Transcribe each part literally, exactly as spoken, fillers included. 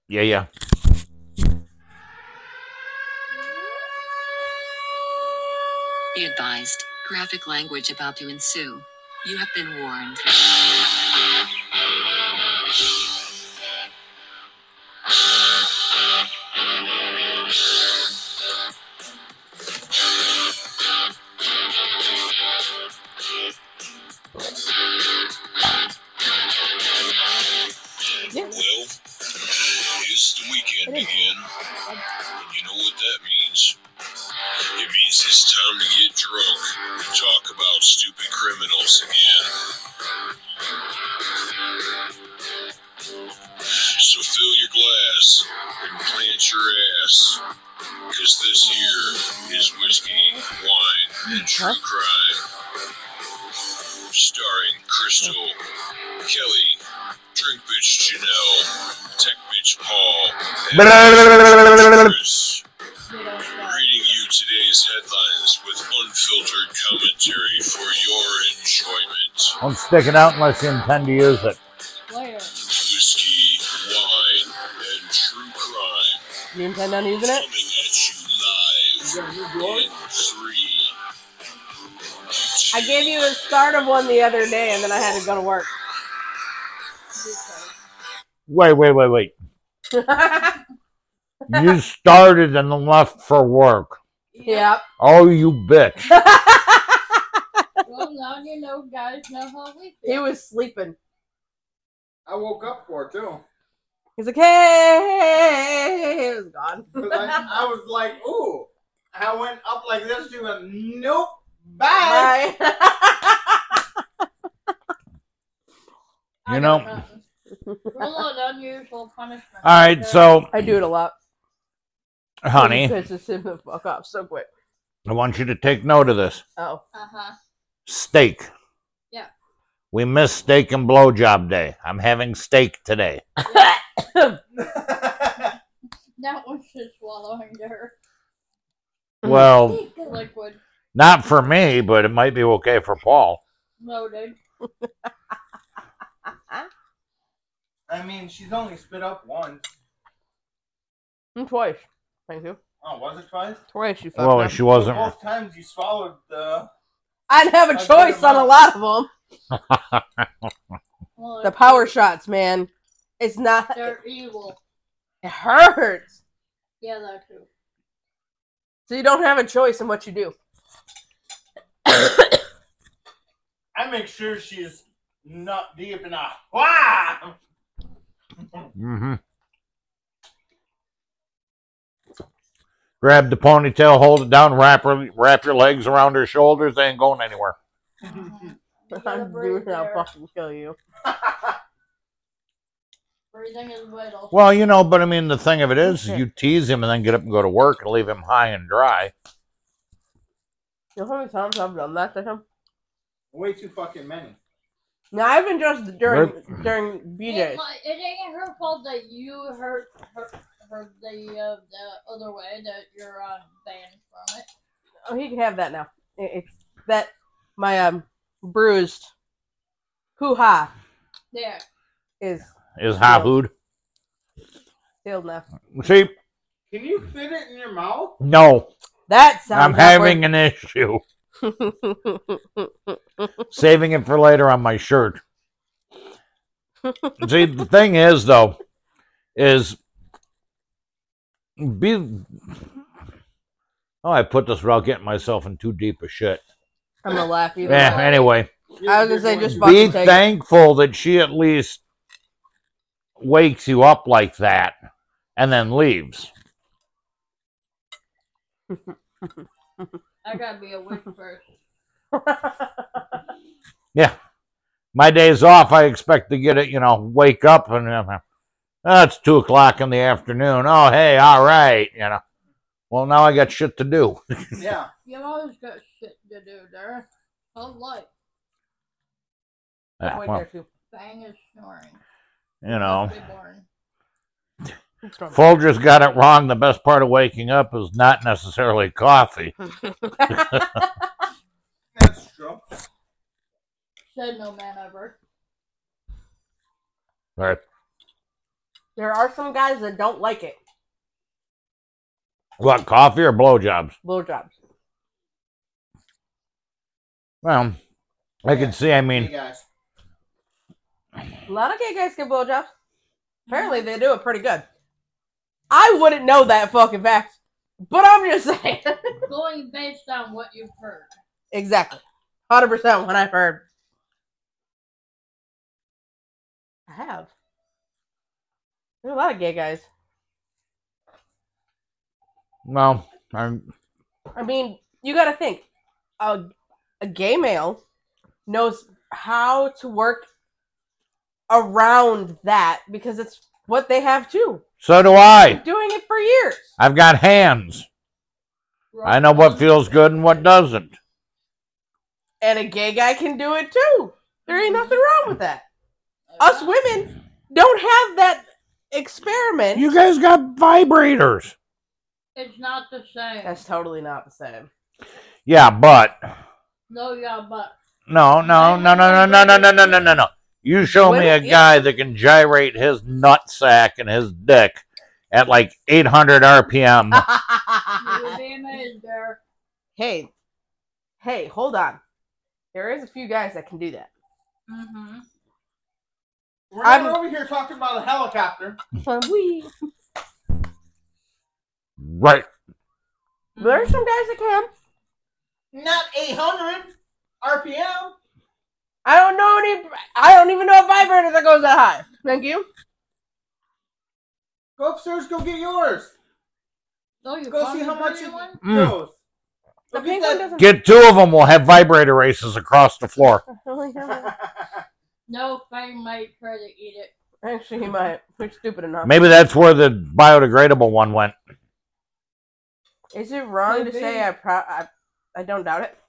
Yeah, yeah. Be advised, graphic language about to ensue. You have been warned. Yeah. Well, it's the weekend again, and you know what that means. It means it's time to get drunk and talk about stupid criminals again. So fill your glass and plant your ass, because this here is Whiskey, Wine, and True Crime. Starring Crystal, Kelly, Drink Bitch Janelle, Tech Bitch Paul, and Bruce. Reading you today's headlines with unfiltered commentary for your enjoyment. Don't stick it out unless you intend to use it. Where? Whiskey, Wine, and True Crime. You intend on using it? Coming at you live in three. I gave you a start of one the other day, and then I had to go to work. Wait, wait, wait, wait. You started and then left for work. Yep. Oh, you bitch. Well, now you know, guys know how we He feel. was sleeping. I woke up for it too. He's like, hey, it was gone. 'Cause I, I was like, ooh. I went up like this. She went, nope, bye. Bye. You know. Rule of unusual punishment. All right, so, I do it a lot. honey, It pisses him the fuck off so quick. I want you to take note of this. Oh. Uh-huh. Steak. Yeah. We missed steak and blowjob day. I'm having steak today. That was just swallowing dirt. Well, Liquid. not for me, but it might be okay for Paul. Loaded. I mean, she's only spit up once. And twice. Thank you. Oh, was it twice? Twice you fucked Well, up. she wasn't. Both times you swallowed the. I'd have a That's choice good on a lot of them. Well, The power shots, man. It's not. It, They're evil. it hurts. Yeah, that too. So you don't have a choice in what you do. I make sure she's not deep enough. Wow! Mm-hmm. Grab the ponytail, hold it down, wrap her, wrap your legs around her shoulders. They ain't going anywhere. Mhm. You gotta I'm breathe doing I'll there. fucking kill you. Breathing is vital. Well, you know, but I mean, the thing of it is, you tease him and then get up and go to work and leave him high and dry. You know how many times I've done that to him? Way too fucking many. No, I've been just during Rip. during B It, J's. mi- it ain't her fault that you hurt her, her the uh, the other way that you're uh, banned from it. Oh, he can have that now. It- It's that my um bruised hoo ha There. is Is hot food. healed now. See, Can you fit it in your mouth? no, That sounds. I'm having an issue. Saving it for later on my shirt. See, the thing is, though, is be. Oh, I put this without getting myself in too deep of shit. I'm gonna laugh either Yeah. way. Anyway, I was gonna say just be fucking take it. thankful that she at least wakes you up like that and then leaves. I gotta be a witch first. Yeah. My days off, I expect to get it, you know, wake up and uh, oh, it's two o'clock in the afternoon. Oh, hey, all right, you know. Well, now I got shit to do. Yeah. You always got shit to do there. Whole life. Yeah, Point well, there too. Bang is snoring. you know, Must be boring. It's normal. Folger's got it wrong. The best part of waking up is not necessarily coffee. That's true. Said no man ever. Right. There are some guys that don't like it. What, coffee or blowjobs? Blowjobs. Well, I can see, I Hey mean, guys. A lot of gay guys get blowjobs. Apparently, they do it pretty good. I wouldn't know that fucking fact, but I'm just saying. Going based on what you've heard. Exactly. one hundred percent what I've heard. I have. There's a lot of gay guys. well, I'm, I mean, you gotta think. A, a gay male knows how to work around that because it's what they have too. so do I. Doing it for years. I've got hands. I know what feels good and what doesn't. And a gay guy can do it too. There ain't nothing wrong with that. Us women don't have that experiment. You guys got vibrators. It's not the same. That's totally not the same. Yeah, but No, yeah, but no, no, no, no, no, no, no, no, no, no, no, no. You show me a Women- guy that can gyrate his nutsack and his dick at like eight hundred R P M. you would be amazed there. hey, hey, hold on. There is a few guys that can do that. Mm-hmm. We're not I'm- over here talking about a helicopter. Wee. Right. There are some guys that can. Not eight hundred R P M. I don't know any. I don't even know a vibrator that goes that high. Thank you. Go upstairs, go get yours. Oh, you Go see how much it one? Mm. goes. The Go pink get one that- doesn't. Get two of them. We'll have vibrator races across the floor. No, Fang might try to eat it. Actually, he might. We're stupid enough. Maybe that's where the biodegradable one went. Is it wrong to Maybe. say I, pro- I I don't doubt it?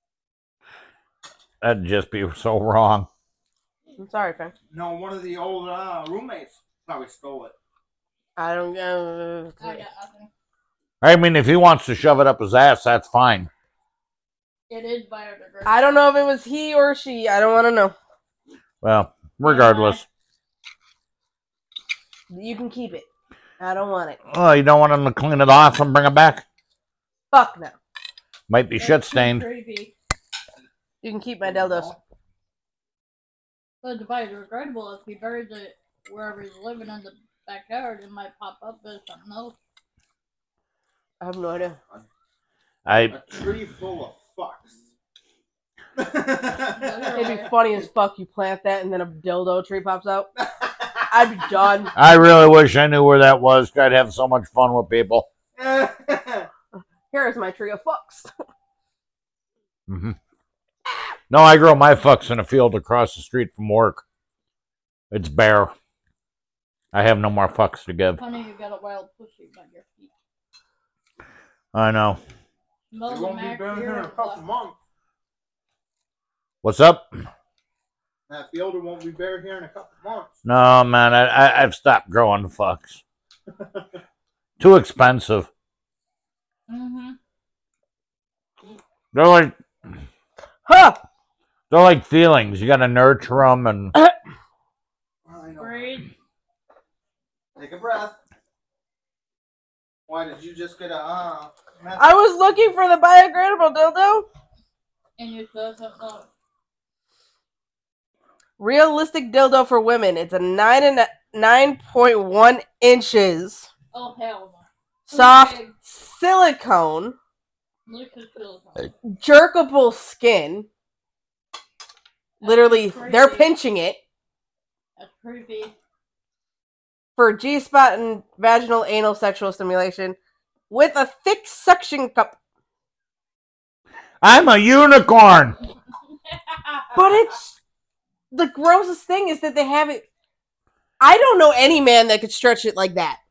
That'd just be so wrong. I'm sorry, Frank. No, one of the old uh, roommates probably stole it. I don't. Uh, I got nothing. I mean, if he wants to shove it up his ass, that's fine. It is biodegradable. I don't know if it was he or she. I don't want to know. Well, regardless. You can keep it. I don't want it. Oh, you don't want him to clean it off and bring it back? Fuck no. Might be That's shit too stained. creepy. You can keep my dildos. But the biodegradable, if he buries it wherever he's living in the backyard, it might pop up as something else. I have no idea. I A tree full of fucks. It'd be funny as fuck. You plant that and then a dildo tree pops out. I'd be done. I really wish I knew where that was. I'd have so much fun with people. Here is my tree of fucks. hmm No, I grow my fucks in a field across the street from work. It's bare. I have no more fucks to give. Honey, you got a wild pussy by your feet. I know. It Smells won't be Mac better beer in a and couple stuff. months. What's up? That fielder won't be bare here in a couple months. No, man, I, I, I've stopped growing fucks. Too expensive. Mm-hmm. They're like Huh! they're like feelings. You got to nurture them, and I know. Breathe. Take a breath. Why did you just get a uh? message? I was looking for the biodegradable dildo. And you saw something else. Realistic dildo for women. It's a nine and nine point one inches. Oh, hell no. Soft Okay. silicone. Look at silicone. Jerkable skin. Literally, That's they're creepy. pinching it That's creepy. for G spot and vaginal anal sexual stimulation with a thick suction cup. I'm a unicorn. But it's the grossest thing is that they have it. I don't know any man that could stretch it like that.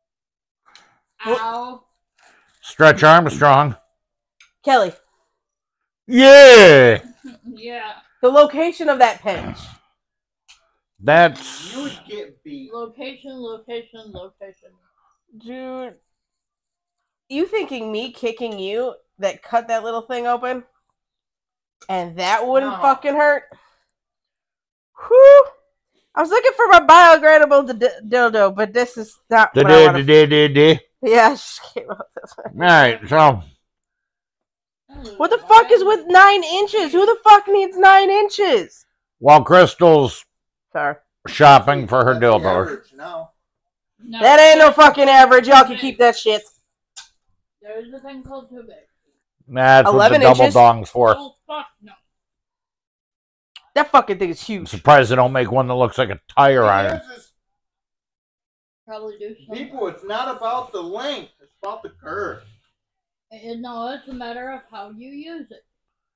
Ow. Stretch Armstrong. Kelly, Yeah, Yeah. the location of that pinch. that's You would get beat. Location, location, location. Dude, you thinking me kicking you that cut that little thing open? And that wouldn't No. fucking hurt? Whew! I was looking for my biodegradable d- dildo, but this is not The what I day, wanna- the day, the day. Yeah, I just came up with this one. All right, so What the fuck is with nine inches? Who the fuck needs nine inches? while Crystal's Sorry. shopping for her That's the dildo, average now. No, That ain't no fucking average. Y'all can keep that shit. There's a thing called too big. that's what the eleven double inches? dong's for. Oh fuck no. That fucking thing is I'm huge. surprised they don't make one that looks like a tire iron. Here's this- Probably do something. People, it's not about the length. It's about the curve. It, no, it's a matter of how you use it.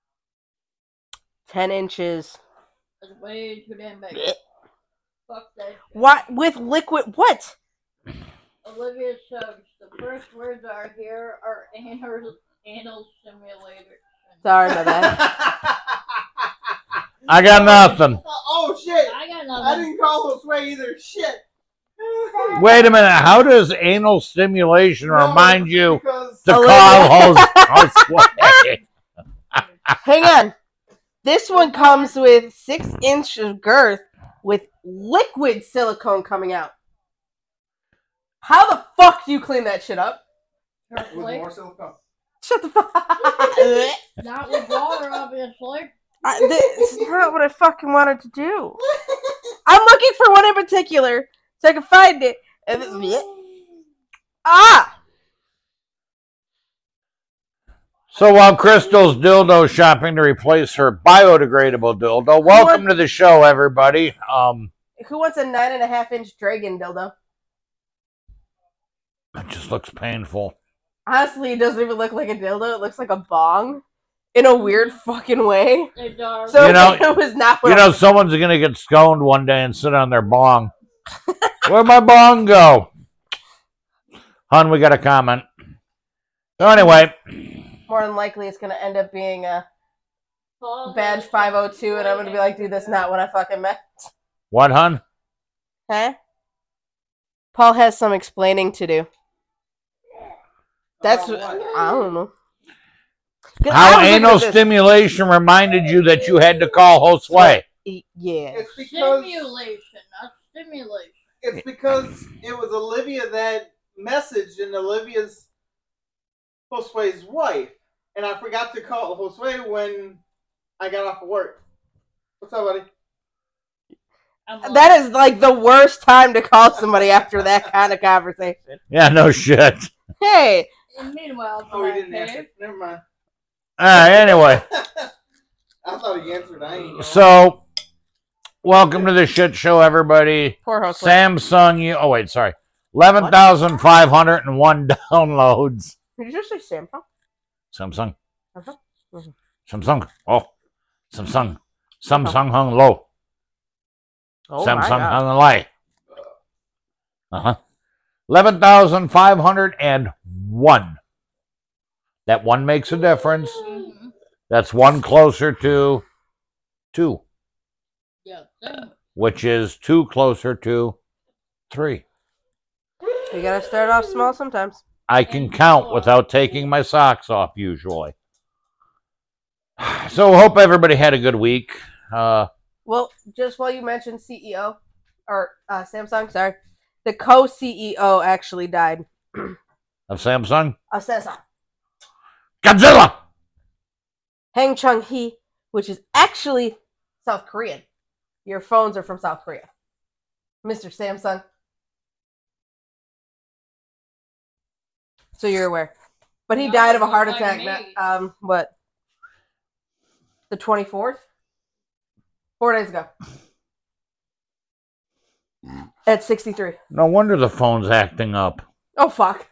Ten inches. It's way too damn big. Fuck that. shit. What? With liquid? What? Olivia Suggs. The first words are here are anal, anal simulator. Sorry about that. I got nothing. Oh shit! I got I nothing. didn't call this way either. Shit. Wait a minute. How does anal stimulation No, remind you because to Olivia. call host? Josue? Hang on. This one comes with six inches of girth with liquid silicone coming out. How the fuck do you clean that shit up? with Carefully. more silicone. Shut the fuck up. Not with water, obviously. I, this is not what I fucking wanted to do. I'm looking for one in particular so I can find it. And this- ah! So while Crystal's dildo shopping to replace her biodegradable dildo, welcome to the show, everybody. Um, Who wants a nine and a half inch dragon dildo? it just looks painful. Honestly, it doesn't even look like a dildo. It looks like a bong in a weird fucking way. They dark. So You know- it was not what You I know, was- someone's gonna get sconed one day and sit on their bong. Where'd my bong go? Hun, we got a comment. So anyway, more than likely it's going to end up being a Paul badge has five oh two, and I'm going to be like, dude, that's not what I fucking meant. what, hun? Huh? Paul has some explaining to do. That's About what? I don't know. 'Cause I How was looking anal at this- stimulation reminded you that you had to call Josue? E- Yeah. It's because Simulation, not stimulation. it's because it was Olivia that messaged and Olivia's Josue's wife, and I forgot to call Josue when I got off of work. What's up, buddy? I'm like, That is like the worst time to call somebody after that kind of conversation. Yeah, no shit. Hey, and meanwhile, Oh, he Black didn't Cave, answer. Never mind. All right, anyway. I thought he answered. I ain't know. So, welcome to the shit show, everybody. poor host. Samsung, you. Oh, wait, sorry. eleven thousand five hundred one downloads. Did you just say Samsung? Samsung. Uh-huh. Mhm. Samsung. Oh. Samsung. Samsung hung low. Oh my Samsung God. hung light. Uh huh. eleven thousand five hundred one. That one makes a difference. mhm. That's one closer to two, Yeah, same. which is two closer to three. You gotta start off small sometimes. I can count without taking my socks off usually. So hope everybody had a good week. Uh, Well, just while you mentioned C E O or uh, Samsung, sorry, the co-C E O actually died. of Samsung, Of Samsung, Godzilla. Hang Chung Hee, which is actually South Korean. Your phones are from South Korea, Mister Samsung. So you're aware, but he No, died of a heart like attack. me. Not, um, what? The twenty-fourth, four days ago, at sixty-three. No wonder the phone's acting up. Oh fuck!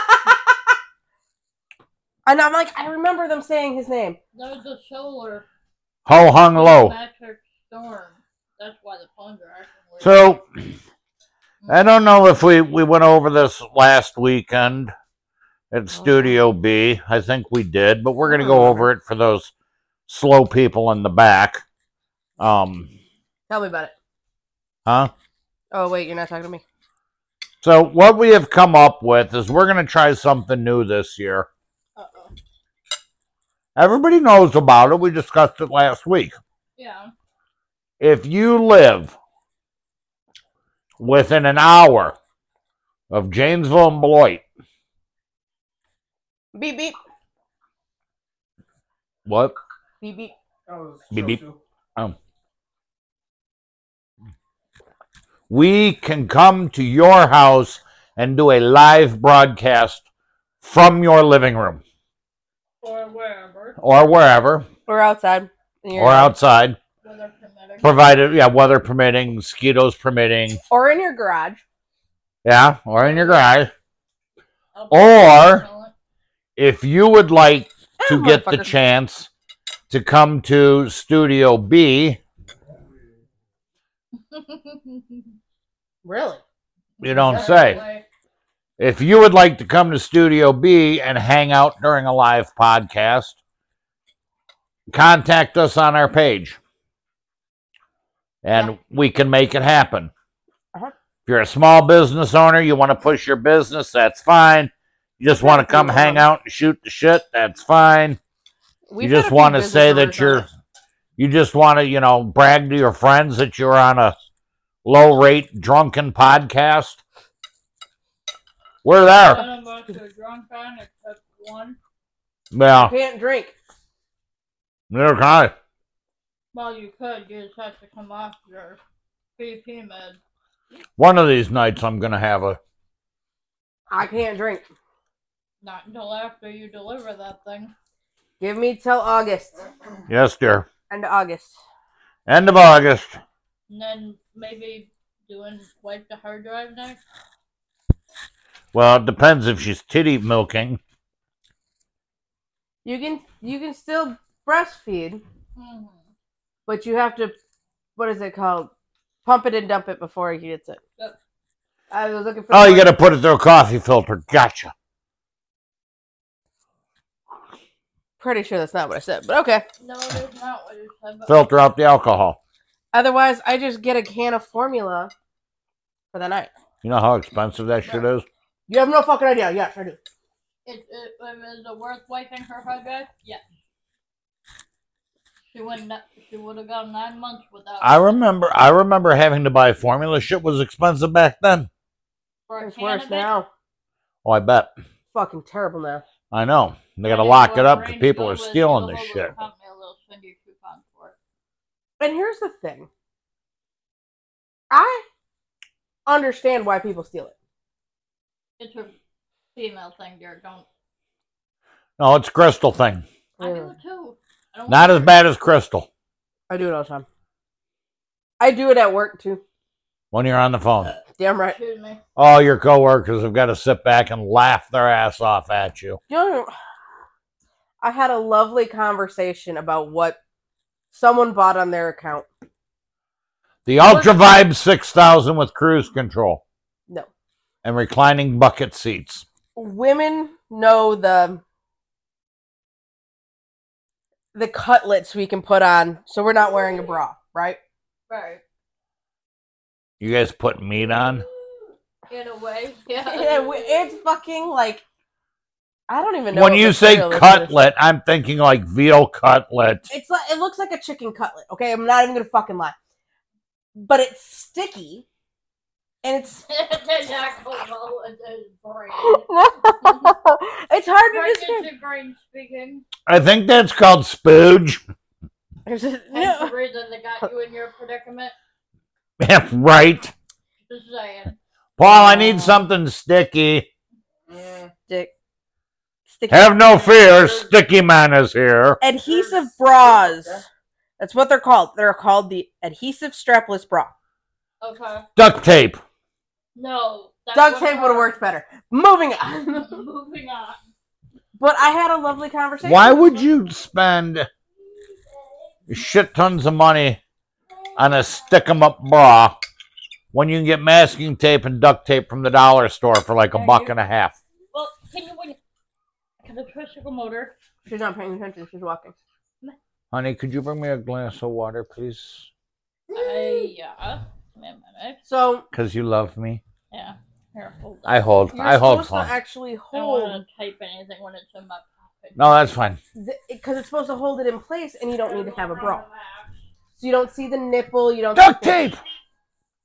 And I'm like, I remember them saying his name. That was a solar Ho hung low. metric storm. That's why the phones are acting weird. So I don't know if we, we went over this last weekend at Studio B. I think we did, but we're going to go over it for those slow people in the back. Um, Tell me about it. huh? Oh wait, you're not talking to me. So what we have come up with is we're going to try something new this year. Uh-oh. Everybody knows about it. We discussed it last week. Yeah. If you live within an hour of Janesville and Beloit. Beep beep. What? Beep beep. That was Beep, beep. Choo-choo. Um, we can come to your house and do a live broadcast from your living room Or wherever. or wherever Or outside. in your or yard. outside, Weather permitting. provided, yeah, weather permitting, mosquitoes permitting, Or in your garage. yeah, or in your garage. I'll Or- tell If you would like to Ah, get the motherfucker. chance to come to Studio B, it. Really? you don't That's say. Way. If you would like to come to Studio B and hang out during a live podcast, contact us on our page. And Yeah. we can make it happen. Uh-huh. If you're a small business owner, you want to push your business, that's fine. You just want to come hang out and shoot the shit, that's fine. We've you had just a few want to business say owners that you're, on it. you just want to, you know, brag to your friends that you're on a low rate drunken podcast. We're there. None of us are drunk on except one. Yeah, Can't drink. neither can I. Well, you could. You just have to come off your B P med. One of these nights I'm going to have a, I can't drink. Not until after you deliver that thing. Give me till August. yes, dear. End of August. End of August. And then maybe doing wipe the hard drive next. Well, it depends if she's titty milking. You can you can still breastfeed, Mm-hmm. but you have to, what is it called? Pump it and dump it before he gets it. Yep. I was looking for. Oh, the you word. got to put it through a coffee filter. Gotcha. Pretty sure that's not what I said, but okay. No, it is not what you said. But Filter out the alcohol. Otherwise, I just get a can of formula for the night. You know how expensive that shit is? You have no fucking idea. Yes, I do. it, it, it, is it worth wiping her hard drive? Yes. She wouldn't. She would have gone nine months without. I remember I remember having to buy formula. Shit was expensive back then. for a It's can worse of it. now. Oh, I bet. Fucking terrible now. I know. They got to And lock what it up because Range people Go are is stealing you'll this hold shit. the company a little send you coupon for it. And here's the thing. I understand why people steal it. It's a female thing, dear. Don't. No, it's Crystal thing. I do Yeah. it too. I don't Not care. as bad as Crystal I do it all the time. I do it at work too. when you're on the phone. Damn right. Excuse me. All your coworkers have got to sit back and laugh their ass off at you. You know, I had a lovely conversation about what someone bought on their account. The Ultra Vibe six thousand with cruise control No. and reclining bucket seats. Women know the the cutlets we can put on so we're not wearing a bra, right? Right. You guys put meat on? In a way, yeah. Yeah, we- it's fucking like I don't even know. When what you say material this is. cutlet, I'm thinking like veal cutlet. It's like it looks like a chicken cutlet. Okay, I'm not even gonna fucking lie, but it's sticky, and it's It's alcohol in his brain. it's hard to Right describe. into brain speaking. I think that's called spooge. It's just- That's no. the reason they got you in your predicament. Yeah, right. Just saying. Paul, I need something sticky. Mm. Stick, sticky. Have no fear, Sticky Man is here. Adhesive bras. That's what they're called. They're called the adhesive strapless bra. Okay. Duct tape. No. that Duct wouldn't tape would have work. worked better. Moving on. Moving on. But I had a lovely conversation. Why would you spend shit tons of money on a stick 'em up bra when you can get masking tape and duct tape from the dollar store for like a buck and a half? Well, can you wait? Can the tricycle motor? She's not paying attention. She's walking. Honey, could you bring me a glass of water, please? Uh, yeah. Give me a minute. So Because you love me. Yeah. Here, hold on. I hold. you're I hold supposed fun. to actually I don't hold want to type anything when it's in my pocket. No, that's fine. because it's supposed to hold it in place, and you don't need to have a bra. So you don't see the nipple. You don't. Duct see the- tape!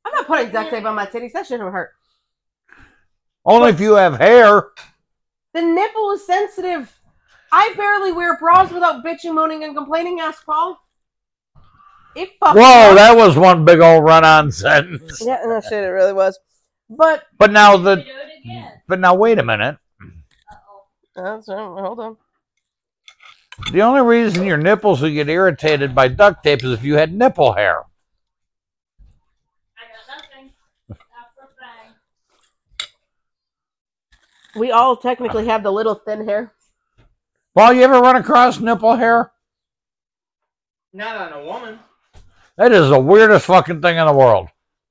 I'm not putting duct tape on my titties. That shouldn't hurt. Only if you have hair. The nipple is sensitive. I barely wear bras without bitching, moaning, and complaining, ask Paul. It fucks Whoa, up. that was one big old run-on sentence. Yeah, no shit, it really was. But But now We the, do it again. but now wait a minute. Uh-oh. uh, so, hold on. The only reason your nipples would get irritated by duct tape is if you had nipple hair. I got nothing. Not for bang. We all technically have the little thin hair. Paul, you ever run across nipple hair? Not on a woman. That is the weirdest fucking thing in the world.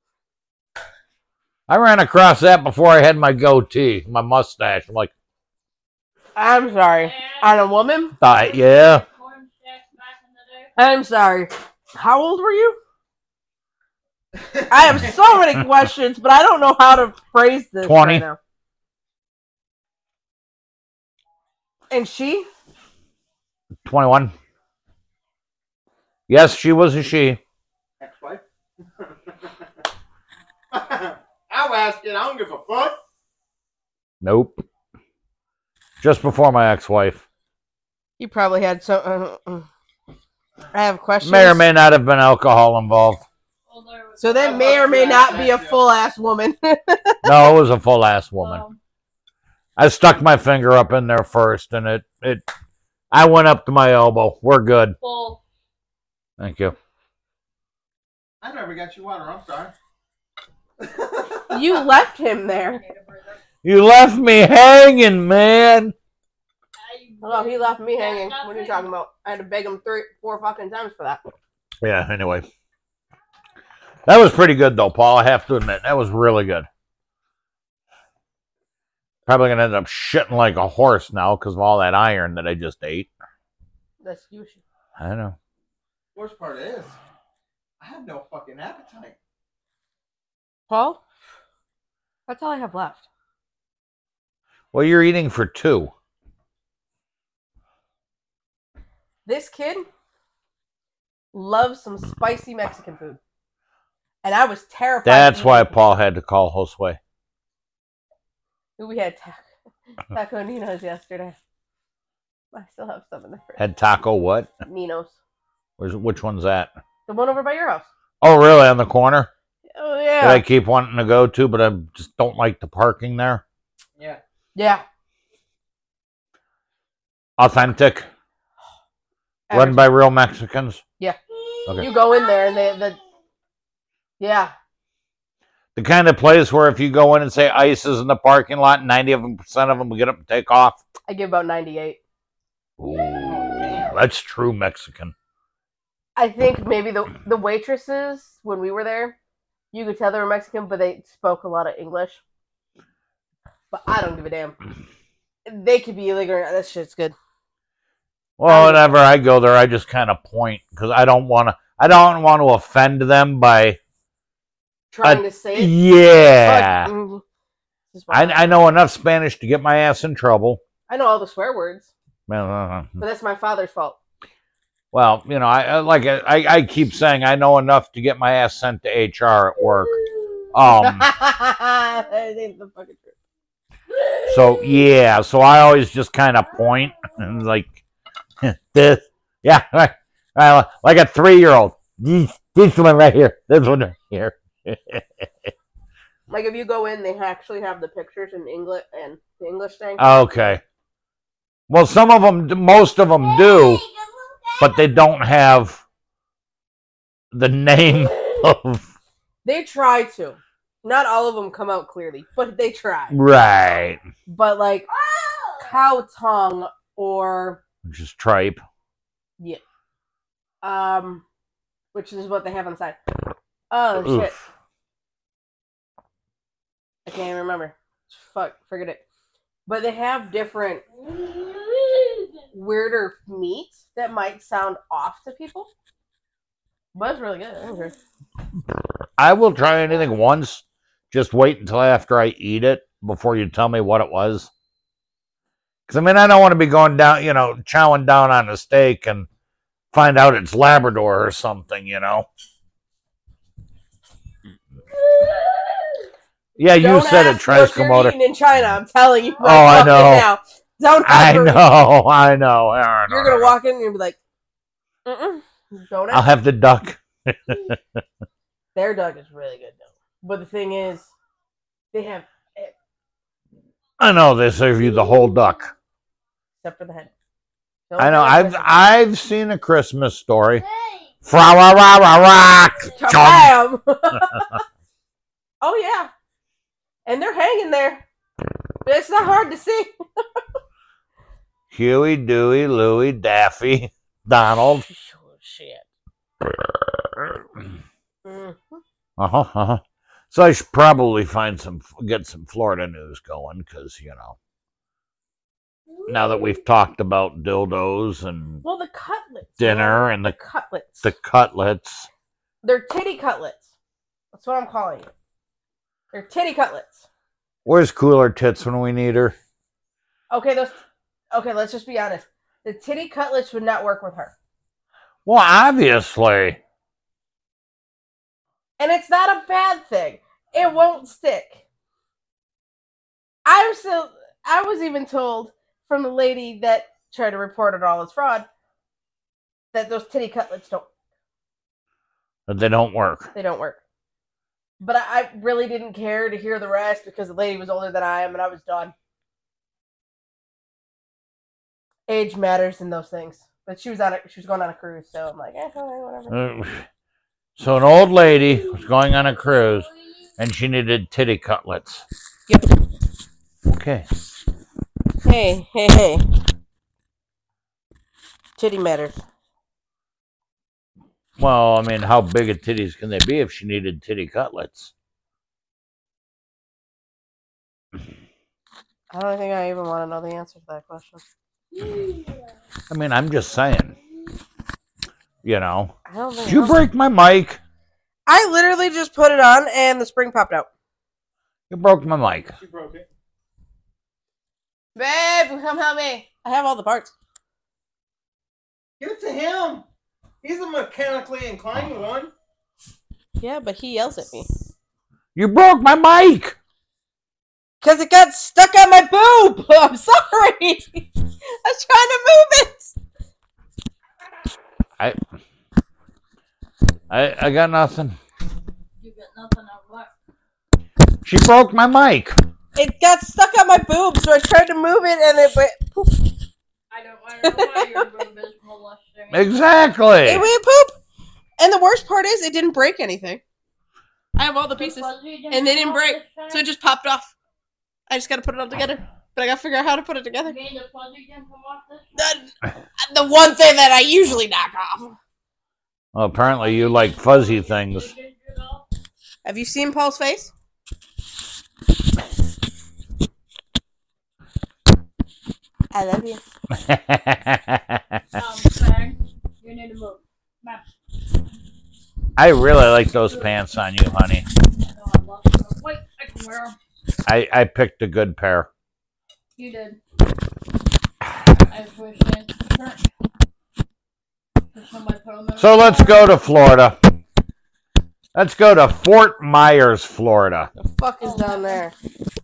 I ran across that before I had my goatee, my mustache. I'm like, I'm sorry. On a woman? uh, yeah. Corn stacks back in the day. I'm sorry. How old were you? I have so many questions, but I don't know how to phrase this twenty. right now. And she? twenty-one. Yes, she was a she. Ex-wife. I'll ask it. I don't give a fuck. Nope. Just before my ex-wife. You probably had some. Uh, uh, I have questions. May or may not have been alcohol involved. Well, there was So that may or may not be a full ass woman. No, it was a full ass woman. um, I stuck my finger up in there first, and it it. I went up to my elbow. We're good. full. Thank you. I never got you water. I'm sorry. You left him there. You left me hanging, man. Oh, he left me hanging. What are you talking about? I had to beg him three, four fucking times for that. Yeah. Anyway, that was pretty good, though, Paul. I have to admit, that was really good. Probably gonna end up shitting like a horse now because of all that iron that I just ate. That's you. I know. Worst part is, I have no fucking appetite. Paul? That's all I have left. Well, you're eating for two. This kid loves some spicy Mexican food. And I was terrified. That's to why eat it. Paul had to call Josue. We had taco, taco Nino's yesterday. I still have some in the fridge. Had taco what? Nino's. Where's, which one's that? The one over by your house. Oh, really? On the corner? Oh, That yeah. I keep wanting to go to, but I just don't like the parking there. Yeah. Yeah. Authentic. Run by real Mexicans. Yeah. Okay. You go in there and they, the, yeah. The kind of place where if you go in and say ice is in the parking lot, ninety percent of them will get up and take off. I give about ninety-eight. Ooh, that's true Mexican. I think maybe the the waitresses, when we were there, you could tell they were Mexican, but they spoke a lot of English. But I don't give a damn. They could be illegal or not. That shit's good. Well, whenever I go there, I just kind of point because I don't want to. I don't want to offend them by. Trying Uh, to say it. Yeah, But, mm, this is I, why- I know enough Spanish to get my ass in trouble. I know all the swear words, Well, but that's my father's fault. Well, you know, I I- like I, I keep saying I know enough to get my ass sent to H R at work. Um, That ain't the fucking truth. so yeah, so I always just kind of point and like this, yeah, right, right, like a three-year-old. This, this one right here, this one right here. Like if you go in, they actually have the pictures in English and the English thing. Okay. Well, some of them, most of them do, but they don't have the name of. They try to. Not all of them come out clearly, but they try. Right. But like cow tongue or Which is tripe. yeah, um, which is what they have on the side. Oh shit, Oof. I can't even remember. Fuck, forget it. But they have different weirder meats that might sound off to people. But it's really good. Okay. I will try anything once. Just wait until after I eat it before you tell me what it was. Because, I mean, I don't want to be going down, you know, chowing down on a steak and find out it's Labrador or something, you know. Yeah, you Don't said it, ask what you're Triskomotor. eating in China. I'm telling you Oh, right I fucking know. now. Don't I ever. know, I know. I know. You're gonna walk in and you'll be like, Mm-mm, don't I'll ask. have the duck. Their duck is really good though. But the thing is, they have I know they serve you the whole duck. except for the head. I know. I've Don't I've seen a Christmas story. Hey! Fra ra ra ra ra. Chum. Kabam! Oh yeah, and they're hanging there. But it's not hard to see. Huey, Dewey, Louie, Daffy, Donald. Oh, shit. Mm. Uh-huh, uh-huh. So I should probably find some, get some Florida news going, because, you know, now that we've talked about dildos and Well, the cutlets. dinner man. and the the cutlets. the cutlets. They're titty cutlets. That's what I'm calling it. They're titty cutlets. Where's Cooler Tits when we need her? Okay, those. Okay, let's just be honest. The titty cutlets would not work with her, Well, obviously. and it's not a bad thing. It won't stick. I was still. I was even told from the lady that tried to report it all as fraud that those titty cutlets don't. But they don't work. They don't work. But I, I really didn't care to hear the rest because the lady was older than I am, and I was done. Age matters in those things. But she was on a, she was going on a cruise, so I'm like, eh, whatever. Uh, So an old lady was going on a cruise, and she needed titty cutlets. Yep. Okay. Hey, hey, hey. Titty matters. Well, I mean, how big of titties can they be if she needed titty cutlets? I don't think I even want to know the answer to that question. I mean, I'm just saying. You know. I don't think. Did you I- break my mic? I literally just put it on and the spring popped out. You broke my mic. She broke it. Babe, come help me. I have all the parts. Give it to him. He's a mechanically inclined one. Yeah, but he yells at me. You broke my mic. Because it got stuck on my boob. I'm sorry. I was trying to move it. I, I, I got nothing. You get nothing on what? She broke my mic. It got stuck on my boob, so I tried to move it and it went poof. I don't want to know why your boob is molesting. Exactly. It went poop. And the worst part is it didn't break anything. I have all the pieces. And they didn't break. So it just popped off. I just gotta put it all together. But I gotta figure out how to put it together. You mean the fuzzy didn't come off this? The, the one thing that I usually knock off. Well, apparently you like fuzzy things. Have you seen Paul's face? I love you. Um, Fang, you need to move. Map. I really like those pants on you, honey. Oh, I love them. Wait, I can wear them. I, I picked a good pair. You did. I wish I turn. So let's go to Florida. Let's go to Fort Myers, Florida. The fuck is down there?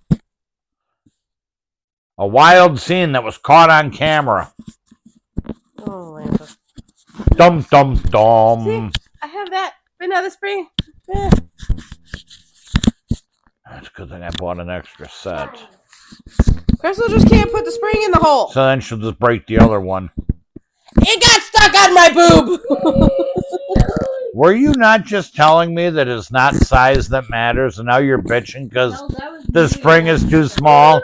A wild scene that was caught on camera. Oh, Lanta. Dum dum dum. See, I have that. But now the spring. Eh. That's a good thing I bought an extra set. Crystal just can't put the spring in the hole. So then she'll just break the other one. It got stuck on my boob. Were you not just telling me that it's not size that matters, and now you're bitching because No, that was the me. spring is too small?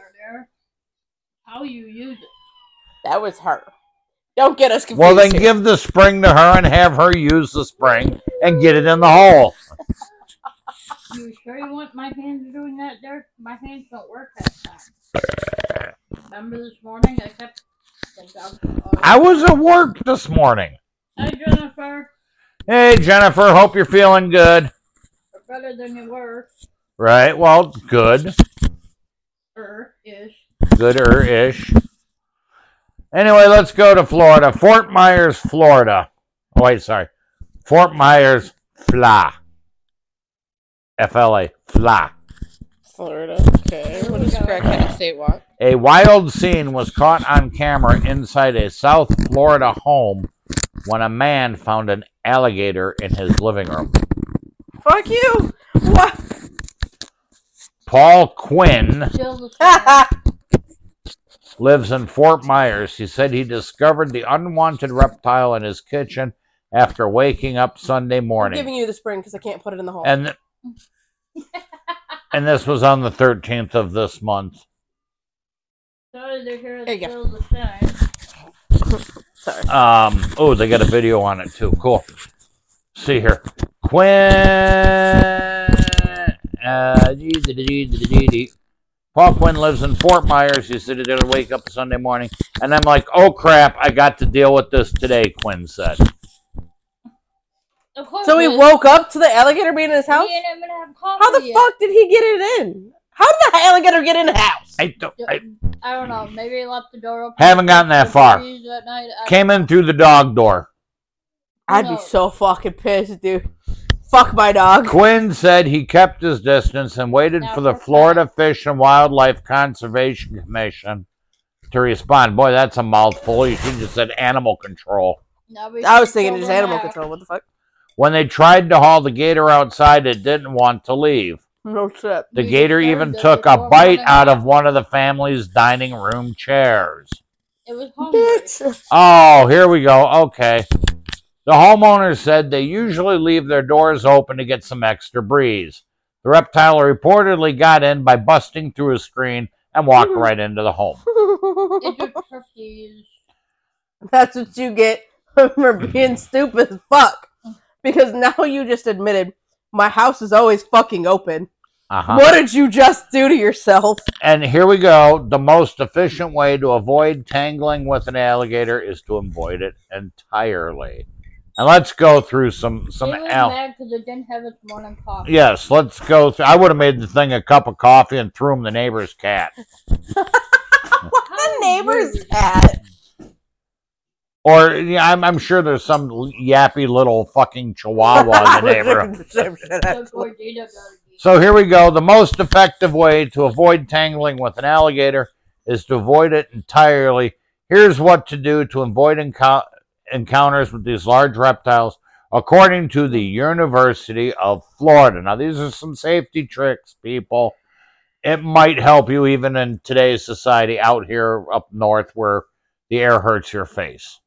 How you use it. That was her. Don't get us confused. Well, then here. give the spring to her and have her use the spring and get it in the hole. You sure you want my hands doing that, Derek? My hands don't work that time. Remember this morning I kept... I was at work this morning. Hi, Jennifer. Hey, Jennifer, hope you're feeling good. You're better than you were. Right, well, good. Er-ish. Gooder-ish. Anyway, let's go to Florida. Fort Myers, Florida. Oh, wait, sorry. Fort Myers, Fla. F L A, Fla. Florida. Okay. What does crackhead state want? A wild scene was caught on camera inside a South Florida home when a man found an alligator in his living room. Fuck you! What? Paul Quinn Still the same. lives in Fort Myers. He said he discovered the unwanted reptile in his kitchen after waking up Sunday I'm morning. giving you the spring because I can't put it in the hole. And and this was on the thirteenth of this month. Sorry, they're here. There you It's still the same. Sorry. Um, oh, they got a video on it too. Cool. See here. Quinn. Uh, dee, dee, dee, dee, dee, dee, dee. Paul Quinn lives in Fort Myers. He said he didn't wake up Sunday morning. And I'm like, oh crap, I got to deal with this today, Quinn said. Of course. So he it- woke up to the alligator being in his house? He ain't even have coffee How the yet. fuck did he get it in? How did the alligator get in the house? I, don't, I I don't know. Maybe he left the door open. Haven't gotten that for far. trees That night. I came in through the dog door. I'd be No. so fucking pissed, dude. Fuck my dog. Quinn said he kept his distance and waited Now for the for Florida Fish and Wildlife Conservation Commission to respond. Boy, that's a mouthful. You should have just said animal control. Now we I was should thinking kill just them animal now. control. What the fuck? When they tried to haul the gator outside, it didn't want to leave. No shit. The We gator disturbed even it took a before bite morning out of light. one of the family's dining room chairs. It was hungry. Bitch. Oh, here we go. Okay. The homeowners said they usually leave their doors open to get some extra breeze. The reptile reportedly got in by busting through a screen and walked right into the home. It's just turkeys. That's what you get for being stupid as fuck. Because now you just admitted my house is always fucking open. Uh-huh. What did you just do to yourself? And here we go. The most efficient way to avoid tangling with an alligator is to avoid it entirely. And let's go through some some They was al- mad because it didn't have its morning coffee. Yes, let's go through. I would have made the thing a cup of coffee and threw him the neighbor's cat. The neighbor's cat. Or yeah, I'm, I'm sure there's some yappy little fucking chihuahua in the neighborhood. So Gordita got it. So here we go. The most effective way to avoid tangling with an alligator is to avoid it entirely. Here's what to do to avoid encou- encounters with these large reptiles, according to the University of Florida. Now, these are some safety tricks, people. It might help you even in today's society out here up north where the air hurts your face.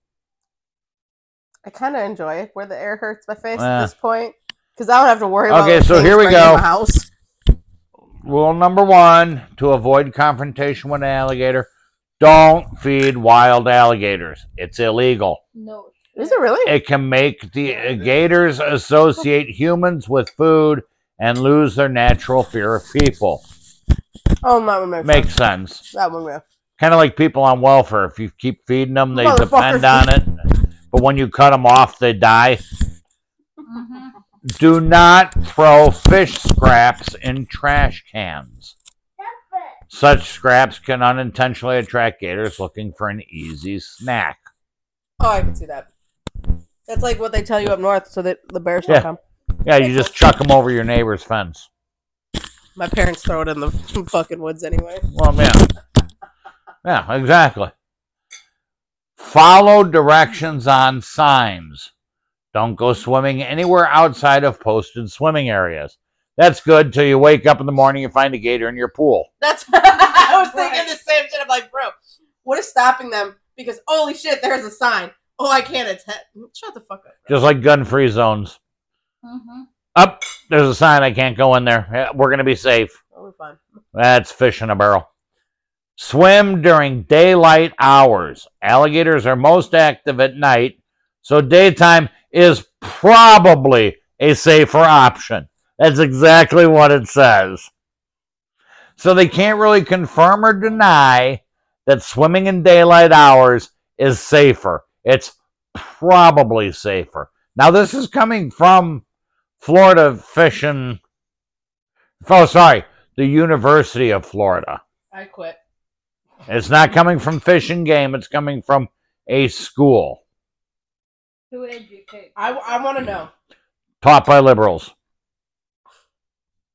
I kind of enjoy it where the air hurts my face Eh. at this point. Because I don't have to worry about Okay, so things here we spraying go. in my house. Rule number one, to avoid confrontation with an alligator, don't feed wild alligators. It's illegal. No. Is it really? It can make the uh, gators associate humans with food and lose their natural fear of people. Oh, that one makes Makes sense. sense. That one makes Kind of like people on welfare. If you keep feeding them, they Motherfuckers. depend on it. But when you cut them off, they die. Mm-hmm. Do not throw fish scraps in trash cans. Such scraps can unintentionally attract gators looking for an easy snack. Oh, I can see that. That's like what they tell you up north so that the bears Yeah. don't come. Yeah, you just chuck them over your neighbor's fence. My parents throw it in the fucking woods anyway. Well, yeah. Yeah, exactly. Follow directions on signs. Don't go swimming anywhere outside of posted swimming areas. That's good till you wake up in the morning and find a gator in your pool. That's I was thinking the same shit. I'm like, bro, what is stopping them? Because holy shit, there's a sign. Oh, I can't attend. Shut the fuck up. Bro. Just like gun-free zones. Mm-hmm. Up, there's a sign. I can't go in there. Yeah, we're gonna be safe. Oh, we're fine. That's fish in a barrel. Swim during daylight hours. Alligators are most active at night, so daytime is probably a safer option. That's exactly what it says. So they can't really confirm or deny that swimming in daylight hours is safer. It's probably safer. Now, this is coming from Florida Fishing. Oh, sorry, the University of Florida. I quit. It's not coming from Fish and Game. It's coming from a school To educate. I, I want to know. taught by liberals.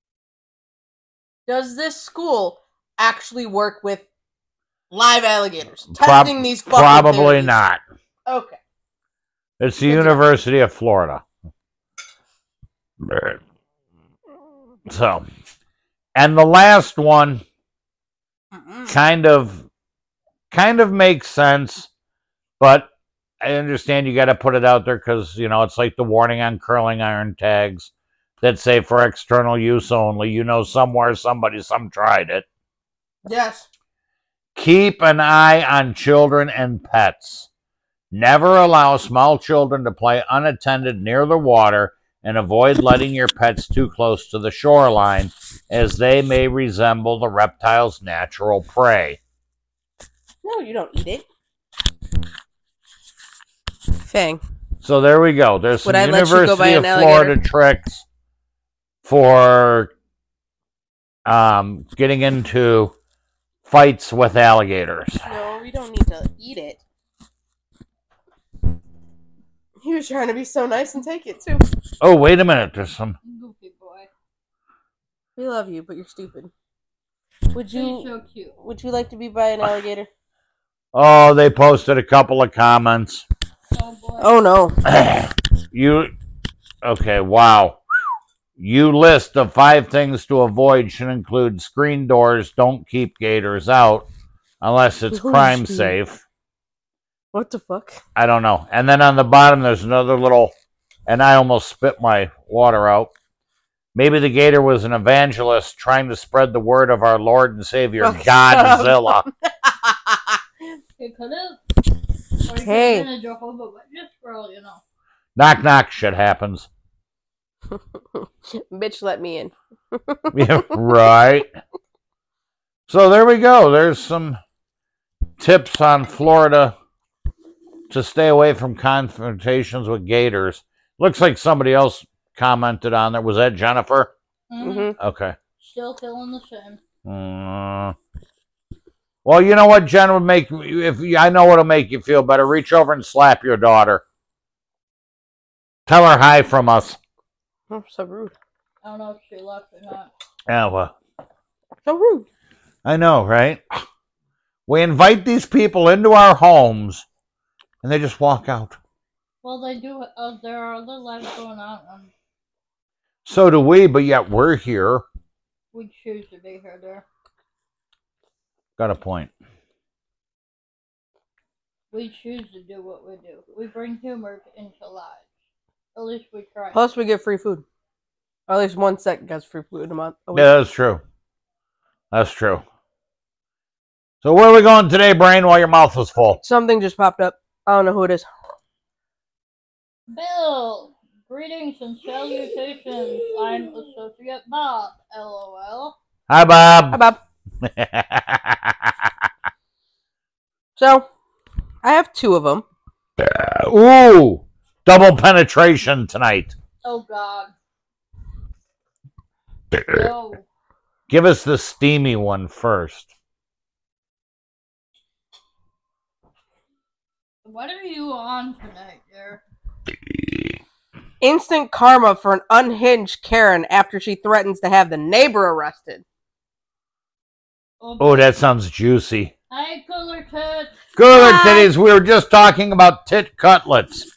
Does this school actually work with live alligators? Prob- Testing these fucking Probably theories. not. Okay. It's the Good to know. University of Florida. So, and the last one Mm-mm. kind of kind of makes sense, but I understand you got to put it out there because, you know, it's like the warning on curling iron tags that say for external use only. You know, somewhere somebody some tried it. Yes. Keep an eye on children and pets. Never allow small children to play unattended near the water, and avoid letting your pets too close to the shoreline, as they may resemble the reptile's natural prey. No, you don't eat it. Fang. So there we go. There's some Would I let you go University by of an Florida alligator? tricks for um, getting into fights with alligators. No, we don't need to eat it. He was trying to be so nice and take it too. Oh, wait a minute. There's some. Goofy boy. We love you, but you're stupid. Would He's you so cute. would you like to be by an alligator? Oh, they posted a couple of comments. Oh boy. Oh no. You. Okay, wow. You list of five things to avoid should include screen doors, don't keep gators out unless it's Oh, crime shit. safe. What the fuck? I don't know. And then on the bottom, there's another little, and I almost spit my water out. Maybe the gator was an evangelist trying to spread the word of our Lord and Savior, Oh, shut up. Godzilla. It could have. Or it Hey. could have been a Jehovah Witness girl, you know. Knock, knock, shit happens. Bitch, let me in. Yeah, right. So there we go. There's some tips on Florida to stay away from confrontations with gators. Looks like somebody else commented on there. Was that Jennifer? Mm-hmm. Mm-hmm. Okay. Still feeling the same. Uh, well, you know what, Jen would make if I know what'll make you feel better. Reach over and slap your daughter. Tell her hi from us. Oh, so rude. I don't know if she left or not. Yeah, well, So rude. I know, right? We invite these people into our homes, and they just walk out. Well, they do. Uh, there are other lives going on, and So do we, but yet we're here. we choose to be here. There, Got a point. we choose to do what we do. We bring humor into lives. At least we try. Plus, we get free food. Or at least one sect gets free food a month. A week. Yeah, that's true. That's true. So where are we going today, Brain, while your mouth was full? Something just popped up. I don't know who it is. Bill, greetings and salutations. I'm Associate Bob. LOL. Hi, Bob. Hi, Bob. So, I have two of them. Ooh, double penetration tonight. Oh God. No. Give us the steamy one first. What are you on tonight, dear? Instant karma for an unhinged Karen after she threatens to have the neighbor arrested. Oh, Oh, that sounds juicy. Hi, Cooler Tits. Good Hi. titties. We were just talking about tit cutlets.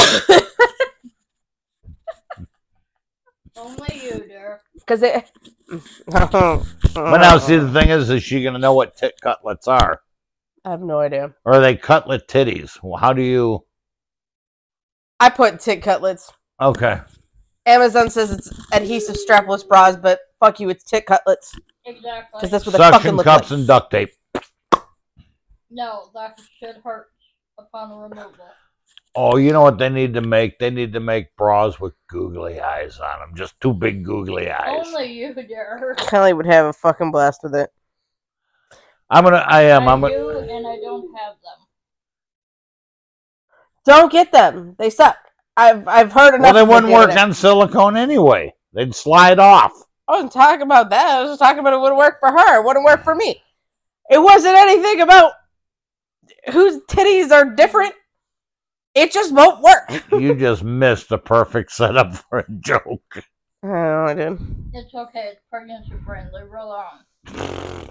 Only you, dear. Because it. But now, see, the thing is, is she going to know what tit cutlets are? I have no idea. Or are they cutlet titties? Well, how do you... I put tit cutlets. Okay. Amazon says it's adhesive strapless bras, but fuck you, it's tit cutlets. Exactly. Because that's what they fucking Suction look cups like. and duct tape. No, that shit hurts upon removal. Oh, you know what they need to make? They need to make bras with googly eyes on them. Just two big googly eyes. Only you, dear. Kelly would have a fucking blast with it. I'm gonna. I am. I I'm gonna. do, and I don't have them. Don't get them. They suck. I've I've heard enough. Well, they of it wouldn't the other work day. on silicone anyway. They'd slide off. I wasn't talking about that. I was just talking about it wouldn't work for her. It wouldn't work for me. It wasn't anything about whose titties are different. It just won't work. You just missed the perfect setup for a joke. I don't know, I did. It's okay. It's pregnancy friendly. Roll on.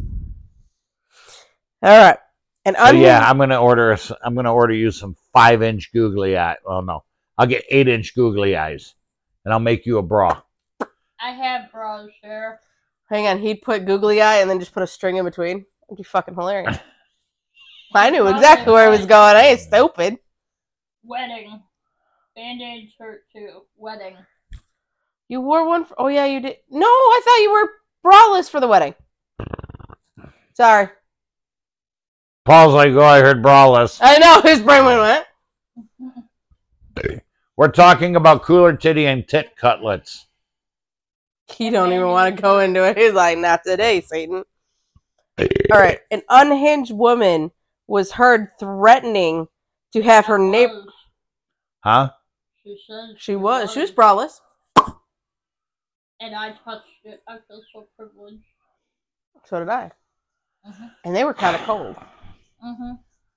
All right. And So onion. yeah, I'm gonna order. A, I'm gonna order you some five inch googly eye. Well, no, I'll get eight inch googly eyes, and I'll make you a bra. I have bras there. Hang on, he'd put googly eye and then just put a string in between. That'd be fucking hilarious. I knew exactly where he was going. I ain't stupid. Wedding. Band-aid shirt too. Wedding. You wore one for, oh yeah, you did. No, I thought you were braless for the wedding. Sorry. Paul's like, oh, I heard braless. I know, his brain went, what? We're talking about cooler titty and tit cutlets. He don't even want to go into it. He's like, not today, Satan. All right. An unhinged woman was heard threatening to have her neighbor. Was. Huh? She said She was. She was braless. And I touched it. I feel so privileged. So did I. Mm-hmm. And they were kind of cold. Mm-hmm.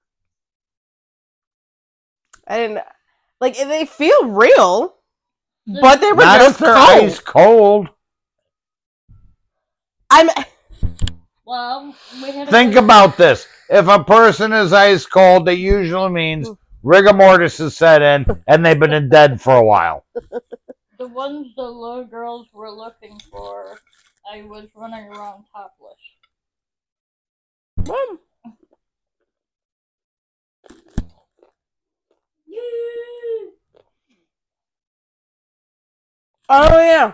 I didn't like. They feel real, but they were Not just if they're cold. ice cold. I'm. Well, we had a Think good- about this. If a person is ice cold, that usually means rigor mortis is set in, and they've been dead for a while. the ones the little girls were looking for. I was running around topless. Mom. Oh yeah.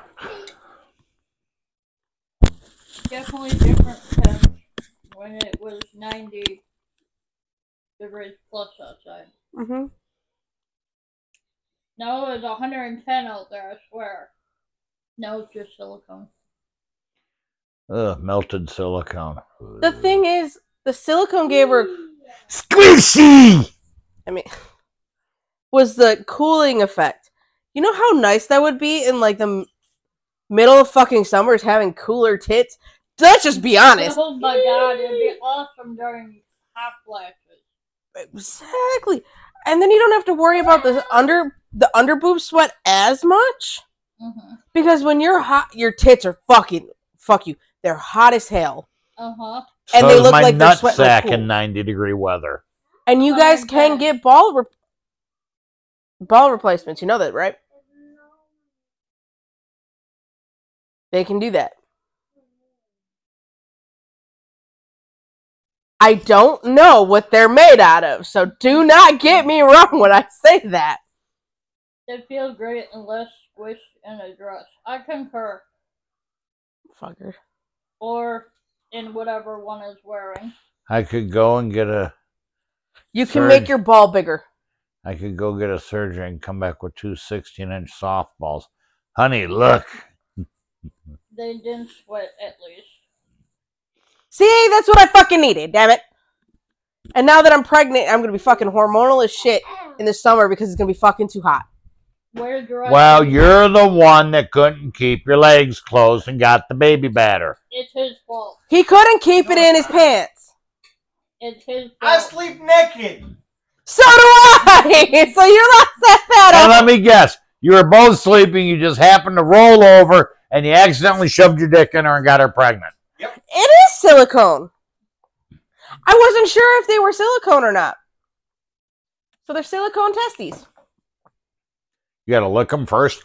Definitely different temps when it was ninety degrees plus outside. Mm-hmm. No, it was one hundred ten out there, I swear. No, it's just silicone. Ugh, melted silicone. The thing is, the silicone gave her. Squishy! I mean, was the cooling effect. You know how nice that would be in like the m- middle of fucking summers having cooler tits? Let's just be honest. Oh my god, it'd be awesome during hot flashes. Exactly. And then you don't have to worry about the under the under boob sweat as much. Mm-hmm. Because when you're hot, your tits are fucking fuck you. They're hot as hell. Uh-huh. And so they is look my like they're nut sweating like sack cool. in ninety degree weather. And you Oh guys my can God. get ball re- ball replacements. You know that, right? They can do that. I don't know what they're made out of, so do not get me wrong when I say that. They feel great and less squished in a dress. I concur. Fucker. Or in whatever one is wearing. I could go and get a. You can Surge. make your ball bigger. I could go get a surgery and come back with two sixteen inch softballs. Honey, look. They didn't sweat at least. See, that's what I fucking needed, damn it. And now that I'm pregnant, I'm gonna be fucking hormonal as shit in the summer because it's gonna be fucking too hot. Where do I Well, you're the one that couldn't keep your legs closed and got the baby batter. It's his fault. He couldn't keep it in his pants. It's his fault. I sleep naked. So do I! So you're not that bad And off. let me guess, you were both sleeping, you just happened to roll over, and you accidentally shoved your dick in her and got her pregnant. It is silicone. I wasn't sure if they were silicone or not. So they're silicone testes. You gotta lick them first.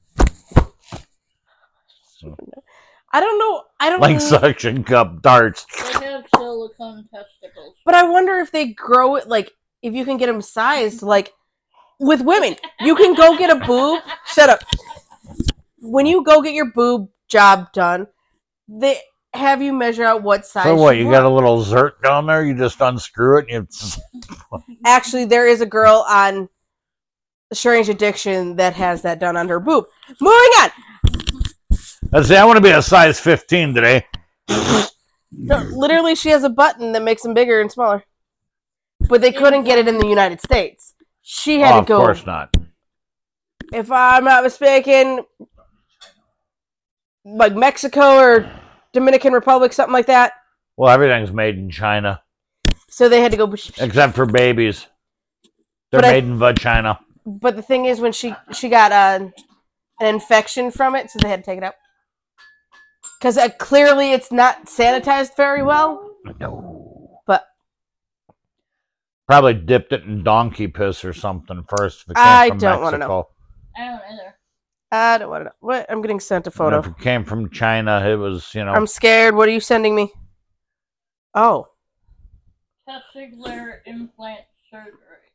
I don't know. I don't Like know. suction cup darts. They have silicone testicles. But I wonder if they grow it, like, if you can get them sized, like, with women. You can go get a boob. Shut up. When you go get your boob job done, they have you measure out what size. So what, you want. got a little zert down there, you just unscrew it and you... Actually, there is a girl on Strange Addiction that has that done on her boob. Moving on. Let's see, I want to be a size fifteen today. No, literally, she has a button that makes them bigger and smaller. But they couldn't get it in the United States. She had Oh, to of go. course not. If I'm not mistaken, like Mexico or Dominican Republic, something like that. Well, everything's made in China, So they had to go. except for babies. They're But I- made in vagina. But the thing is, when she she got uh, an infection from it, so they had to take it out. Because uh, clearly it's not sanitized very well. No. But Probably dipped it in donkey piss or something first. If it came I from don't wanna Mexico. I don't either. I don't want to know. What? I'm getting sent a And photo. if it came from China, it was, you know. I'm scared. What are you sending me? Oh. Testicular implant surgery.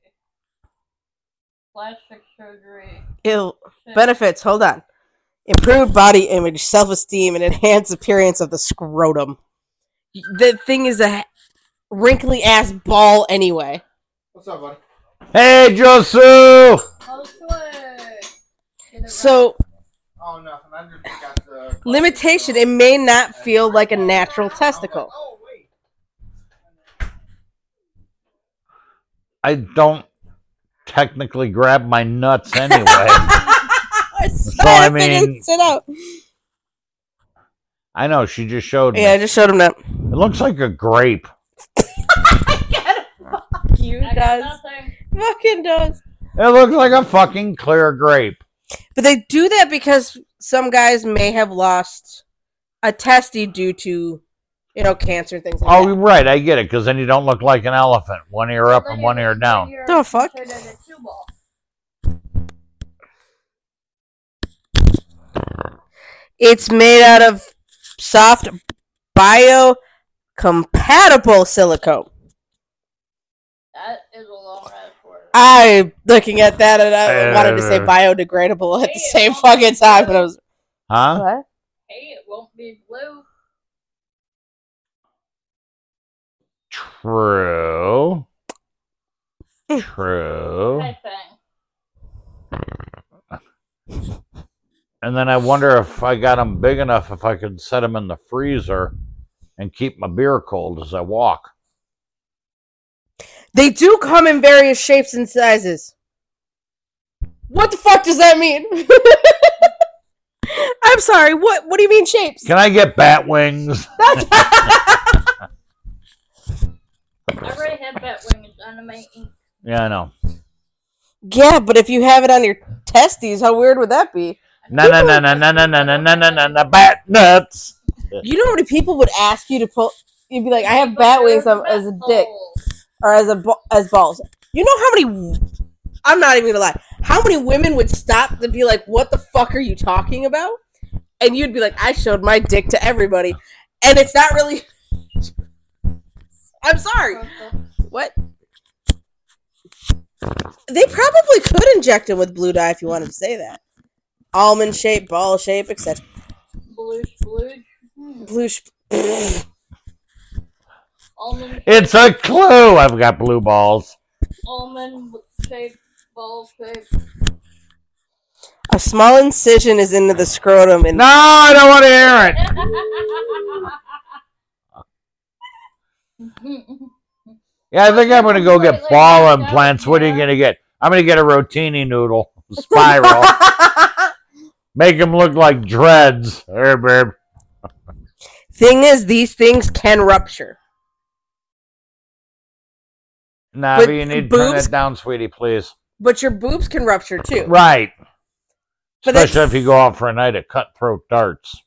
Plastic surgery. Ew. Benefits. Hold on. Improved body image, self-esteem, and enhanced appearance of the scrotum. The thing is a wrinkly ass ball anyway. What's up, buddy? Hey, Josu! So, Oh, nothing. I just got the limitation, it may not feel like a natural testicle. Oh, wait. I don't technically grab my nuts anyway. I So, I mean- sit out. I know, she just showed me. Yeah, I just showed him that. It looks like a grape. You I got does. nothing. Fucking does. It looks like a fucking clear grape. But they do that because some guys may have lost a testy due to, you know, cancer and things like Oh, that. right, I get it, because then you don't look like an elephant. One ear up and one ear down. The fuck? It's made out of soft, biocompatible silicone. That is a long ass word. I'm looking at that and I Uh, wanted to say biodegradable at the Hey, same it won't fucking be time. blue. But I was Huh? what? Hey, it won't be blue. True. Hmm. True. Type thing. And then I wonder if I got them big enough, if I could set them in the freezer and keep my beer cold as I walk. They do come in various shapes and sizes. What the fuck does that mean? I'm sorry. What? What do you mean shapes? Can I get bat wings? I already had bat wings on my ink. Yeah, I know. Yeah, but if you have it on your testes, how weird would that be? No, no, no, no, no, no, no, no, no, no, no, no, bat nuts. You know how many people would ask you to pull? You'd be like, I have bat wings on- as a dick or as a ba- as balls. You know how many? I'm not even gonna lie. How many women would stop to be like, "What the fuck are you talking about?" And you'd be like, "I showed my dick to everybody," and it's not really. I'm sorry. What? They probably could inject him with blue dye if you wanted to say that. Almond shape, ball shape, et cetera. Bluish, bluish. Hmm. Blue. Sh- Almond, It's a clue. I've got blue balls. almond shape, ball shape. A small incision is into the scrotum, and No, I don't want to hear it. Yeah, I think I'm going to go get ball implants. What are you going to get? I'm going to get a rotini noodle. Spiral. Make them look like dreads. There, babe. thing is, these things can rupture. Nah, But but you need to turn boobs- that down, sweetie, please. But your boobs can rupture too. Right. But Especially that's- if you go out for a night of cutthroat darts.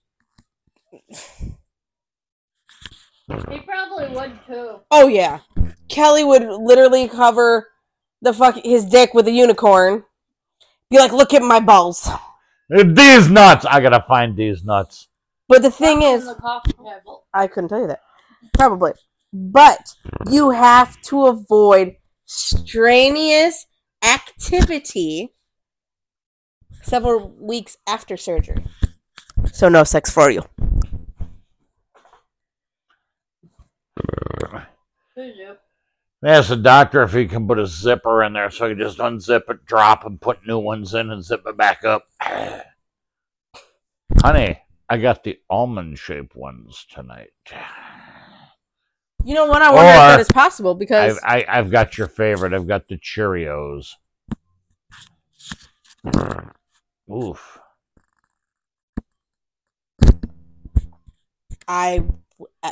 He probably would too. Oh yeah, Kelly would literally cover the fuck his dick with a unicorn. Be like, look at my balls. These nuts. I got to find these nuts. But the thing Probably is, on the coffee table. I couldn't tell you that. Probably. But you have to avoid strenuous activity several weeks after surgery. So no sex for you. Who's you? Ask the doctor if he can put a zipper in there so he can just unzip it, drop, and put new ones in and zip it back up. Honey, I got the almond-shaped ones tonight. You know what? I wonder Or- if that is possible because I've, I, I've got your favorite. I've got the Cheerios. Oof. I, I,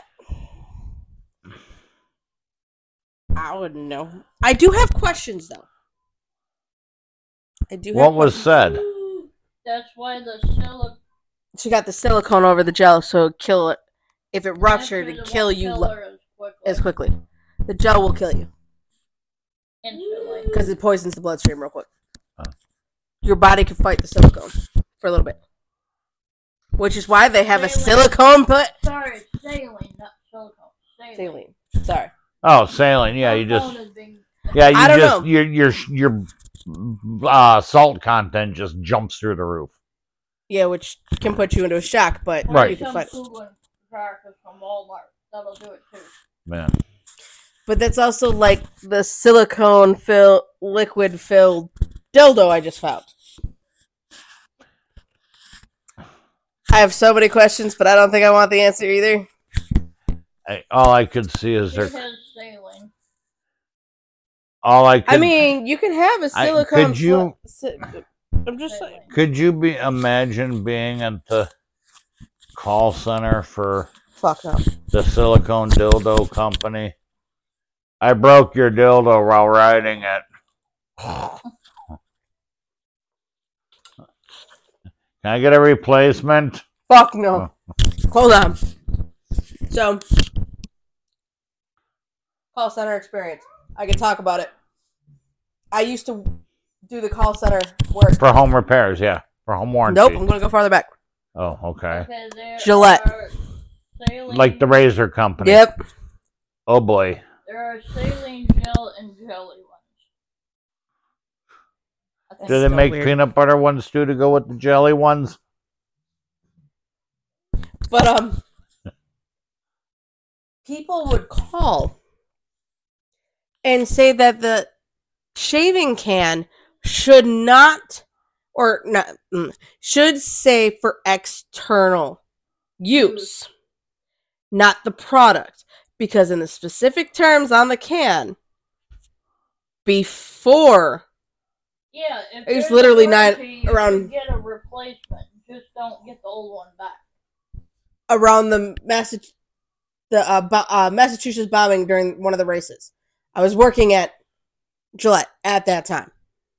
I wouldn't know. I do have questions though. I do. Have What was questions. said? That's why the silicone. She got the silicone over the gel, so it'd kill it. If it ruptured, it'd kill you kill lo- her as quickly. as quickly. The gel will kill you Instantly. because it poisons the bloodstream real quick. Huh. Your body can fight the silicone for a little bit, which is why they have a Saline. silicone put. Sorry, it's saline, not silicone. Saline. Saline. Sorry. Oh, saline. Yeah, you just. Silicone is being- Yeah, you I don't just know. your your your uh, salt content just jumps through the roof. Yeah, which can put you into a shock, but Right. you can Some fight. Coogan crackers from Walmart. That'll do it too. Man, But that's also like the silicone fill liquid filled dildo I just found. I have so many questions, but I don't think I want the answer either. I, all I could see is there. It has saline. All I could. I mean, you can have a I- silicone. could you- fl- si- I'm just saying. Saline. Could you be imagine being at the call center for Fuck no. the silicone dildo company? I broke your dildo while riding it. Can I get a replacement? Fuck no. Hold on. So, call center experience. I can talk about it. I used to do the call center work. For home repairs, yeah. For home warranty. Nope, I'm gonna go farther back. Oh, okay. Okay, there Gillette. are saline- Like the razor company. Yep. Oh boy. There are saline gel and jelly ones. I think Do they so make weird. peanut butter ones too to go with the jelly ones? But um, people would call and say that the shaving can should not, or not, mm, should say for external use, not the product, because in the specific terms on the can, before Yeah, if It was there's a literally nine- warranty, you around- can get a replacement. Just don't get the old one back. around the Massa- the uh, bo- uh, Massachusetts bombing during one of the races. I was working at Gillette at that time.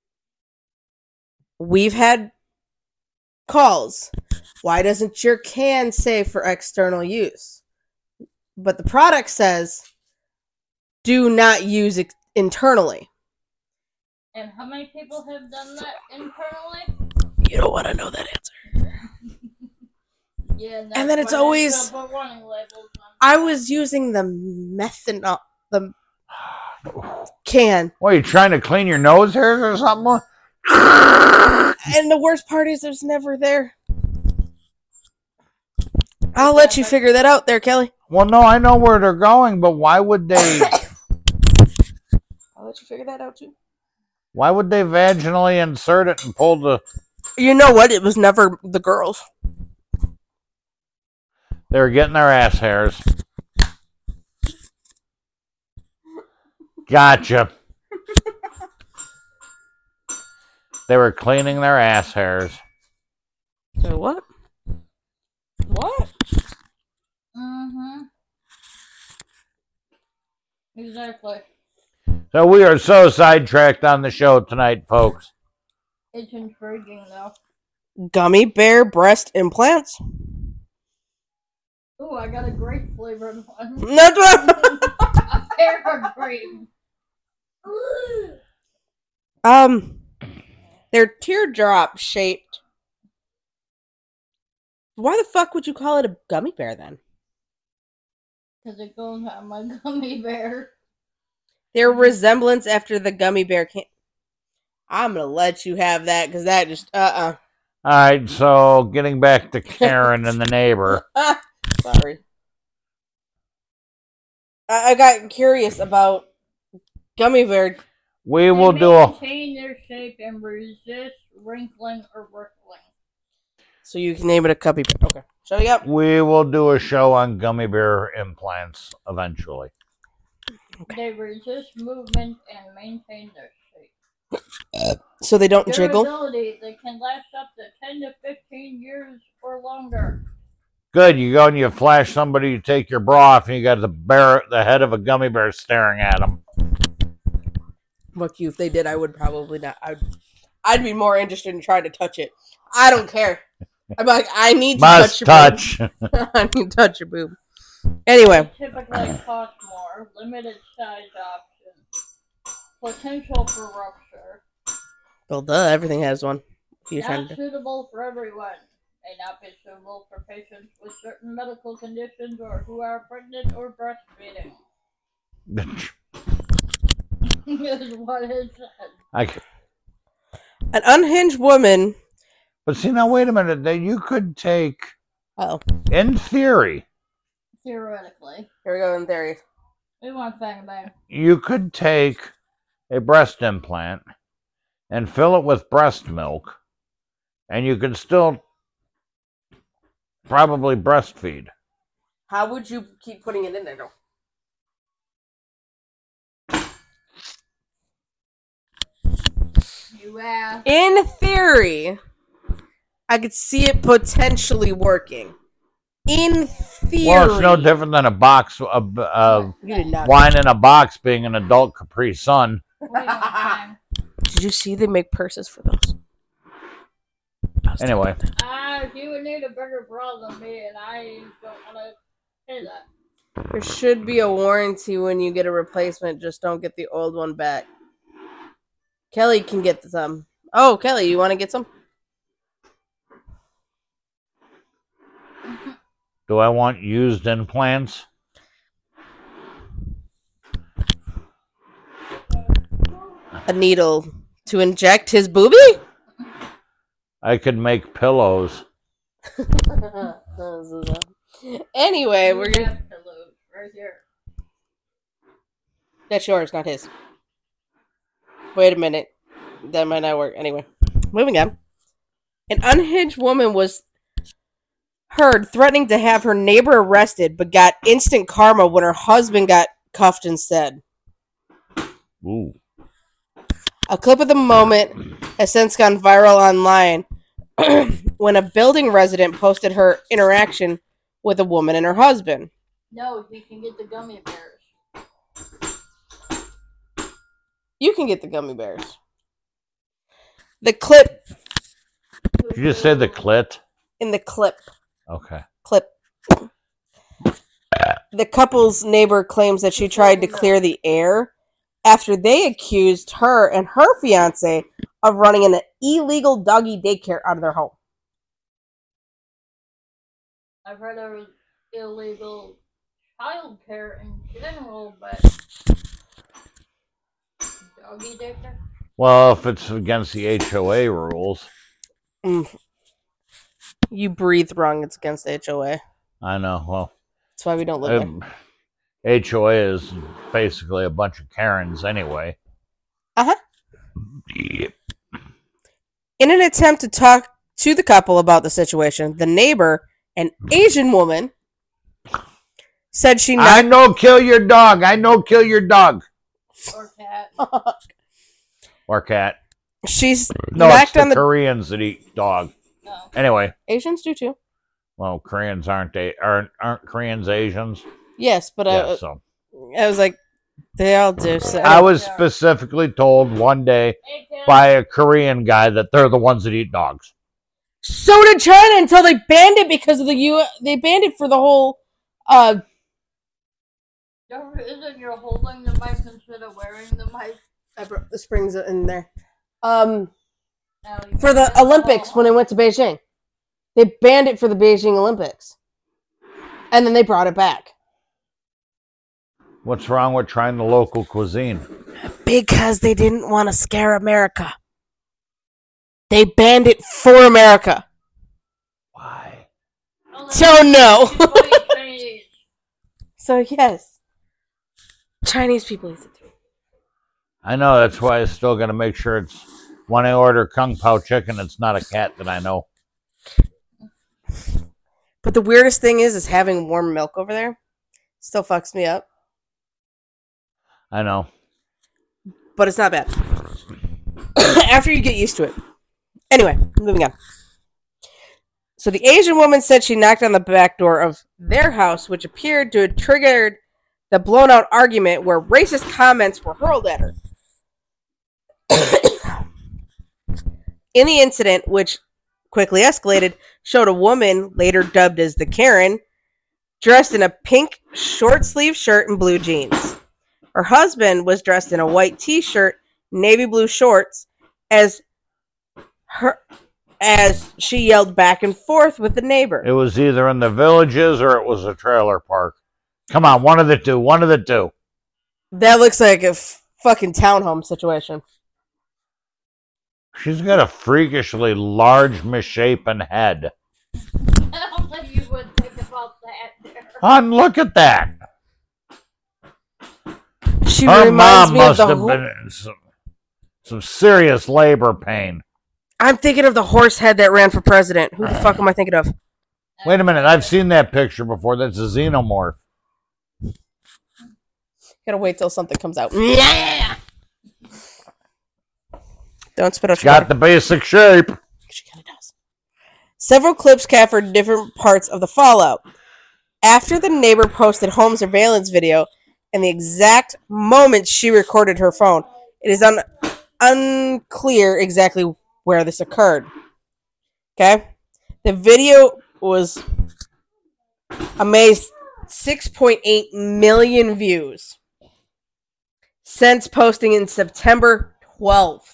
We've had calls. Why doesn't your can say for external use? But the product says do not use it internally. And how many people have done that internally? You don't want to know that answer. Yeah, and, then that's it's why they always- still put warning labels on. I was using the methanol, the can. What, you trying to clean your nose hairs or something? And the worst part is there's never there. I'll let you figure that out there, Kelly. Well, no, I know where they're going, but why would they? I'll let you figure that out too. Why would they vaginally insert it and pull the? You know what? It was never the girls. They were getting their ass hairs. Gotcha. They were cleaning their ass hairs. So what? What? Mm-hmm. Exactly. So we are so sidetracked on the show tonight, folks. It's intriguing though. Gummy bear breast implants? Ooh, I got a grape flavored one. That's what- A pear of grape. um, they're teardrop shaped. Why the fuck would you call it a gummy bear then? Because it goes on my gummy bear. Their resemblance after the gummy bear can. I'm gonna let you have that because that just uh All right, so getting back to Karen and the neighbor. uh Sorry. I, I got curious about gummy bear. We They will do a. maintain their shape and resist wrinkling or wrinkling. So you can name it a gummy bear. Okay. So yep. We will do a show on gummy bear implants eventually. They resist movement and maintain their shape. So they don't jiggle. Durability, they can last up to ten to fifteen years or longer. Good. You go and you flash somebody, you take your bra off, and you got the bear, the head of a gummy bear staring at them. Fuck you. If they did, I would probably not. I would, I'd be more interested in trying to touch it. I don't care. I'm like, I need to Must touch your touch. boob. I need to touch your boob. Anyway. They typically cost more, limited size options, potential for rupture, Well, duh, everything has one. If you're trying not to... suitable for everyone, may not be suitable for patients with certain medical conditions or who are pregnant or breastfeeding. Is what it said. I, An unhinged woman... but see, now, wait a minute. That you could take, Oh, in theory, Theoretically. here we go in theory. We want thing about you could take a breast implant and fill it with breast milk, and you could still probably breastfeed. How would you keep putting it in there, though? you ass. In theory, I could see it potentially working. In theory. Well, it's no different than a box of, of You did not. wine in a box being an adult Capri Sun. We want thing. Did you see they make purses for those? Anyway, Ah, you would need a bigger bra than me, and I don't want to say that. There should be a warranty when you get a replacement. Just don't get the old one back. Kelly can get some. Oh, Kelly, you want to get some? do I want used implants? A needle to inject his boobie? I could make pillows. Anyway, we're You gonna. have pillows right here. That's yours, not his. Wait a minute. That might not work. Anyway, moving on. An unhinged woman was heard threatening to have her neighbor arrested, but got instant karma when her husband got cuffed instead. Ooh. A clip of the moment has since gone viral online when a building resident posted her interaction with a woman and her husband. No, you can get the gummy bears. You can get the gummy bears. The clip Did you just say the clit? in the clip Okay. clip. The couple's neighbor claims that she tried to clear the air after they accused her and her fiance of running an illegal doggy daycare out of their home. I've heard of illegal childcare in general, but doggy daycare? Well, if it's against the H O A rules, Mm. You breathe wrong. It's against the H O A. I know. Well, That's why we don't live there. um, H O A is basically a bunch of Karens anyway. Uh-huh. Yep. In an attempt to talk to the couple about the situation, the neighbor, an Asian woman, said she I knocked... know kill your dog. I know kill your dog. Or cat? Or cat. She's No, it's knocked the on the... Koreans that eat dog. No. Anyway, Asians do too. well, Koreans aren't they aren't aren't Koreans Asians? Yes, but Yeah, uh, so I was like, they all do. So. I was specifically told one day Hey, cat. by a Korean guy that they're the ones that eat dogs. So did China until they banned it because of the U. They banned it for the whole. Uh, Don't- Isn't you're holding the mic instead of wearing the mic? I brought the springs in there. Um, Now you for the got it Olympics all. when it went to Beijing, they banned it for the Beijing Olympics, and then they brought it back What's wrong with trying the local cuisine? because they didn't want to scare America. They banned it for America. Why? Oh, So no. that's funny Chinese. So yes, Chinese people eat it too. I know, that's why I still got to make sure it's when I order Kung Pao chicken, it's not a cat that I know. But the weirdest thing is, is having warm milk over there still fucks me up. I know. But it's not bad after you get used to it. Anyway, moving on. So the Asian woman said she knocked on the back door of their house, which appeared to have triggered the blown-out argument where racist comments were hurled at her. In the incident, which quickly escalated, showed a woman, later dubbed as the Karen, dressed in a pink short-sleeved shirt and blue jeans. Her husband was dressed in a white t-shirt, navy blue shorts, as her as she yelled back and forth with the neighbor. It was either in the Villages or it was a trailer park. Come on, one of the two. One of the two. That looks like a f- fucking townhome situation. She's got a freakishly large, misshapen head. I don't think you would think about that there. Hon, look at that. She Her reminds mom me of must the. have Ho- been in some, some serious labor pain. I'm thinking of the horse head that ran for president. Who the fuck am I thinking of? Wait a minute, I've seen that picture before. That's a xenomorph. Gotta wait till something comes out. Yeah. Don't spit out your Got water. the basic shape. She kind of does. Several clips captured different parts of the fallout. After the neighbor posted home surveillance video and the exact moment she recorded her phone, it is un- unclear exactly where this occurred. Okay? The video was amazed six point eight million views since posting in September twelfth.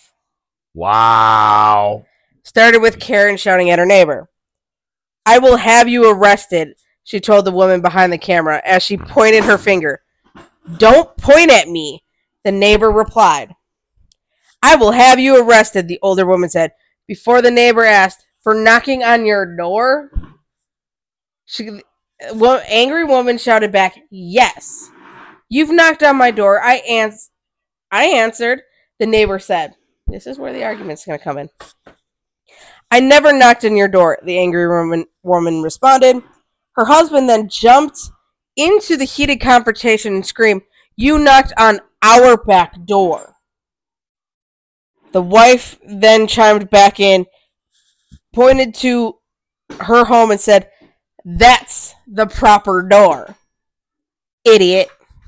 Wow. Started with Karen shouting at her neighbor. "I will have you arrested," she told the woman behind the camera as she pointed her finger. "Don't point at me," the neighbor replied. "I will have you arrested," the older woman said. Before the neighbor asked, "For knocking on your door?" She, well, angry woman shouted back, "Yes. You've knocked on my door. I ans- I answered," the neighbor said. This is where the argument's going to come in. "I never knocked on your door," the angry woman, woman responded. Her husband then jumped into the heated confrontation and screamed, "You knocked on our back door." The wife then chimed back in, pointed to her home and said, "That's the proper door, idiot."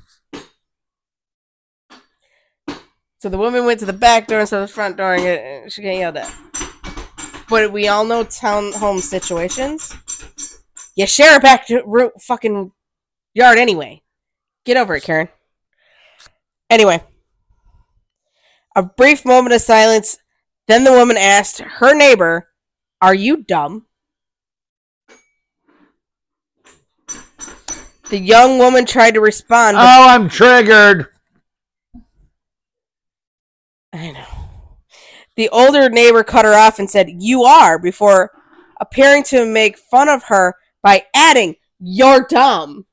So the woman went to the back door instead of the front door and she got yelled at. But we all know townhome situations. You share a back ro- fucking yard anyway. Get over it, Karen. Anyway. A brief moment of silence. Then the woman asked her neighbor, "Are you dumb?" The young woman tried to respond. Oh, I'm triggered. I know. The older neighbor cut her off and said, "You are," before appearing to make fun of her by adding, "You're dumb."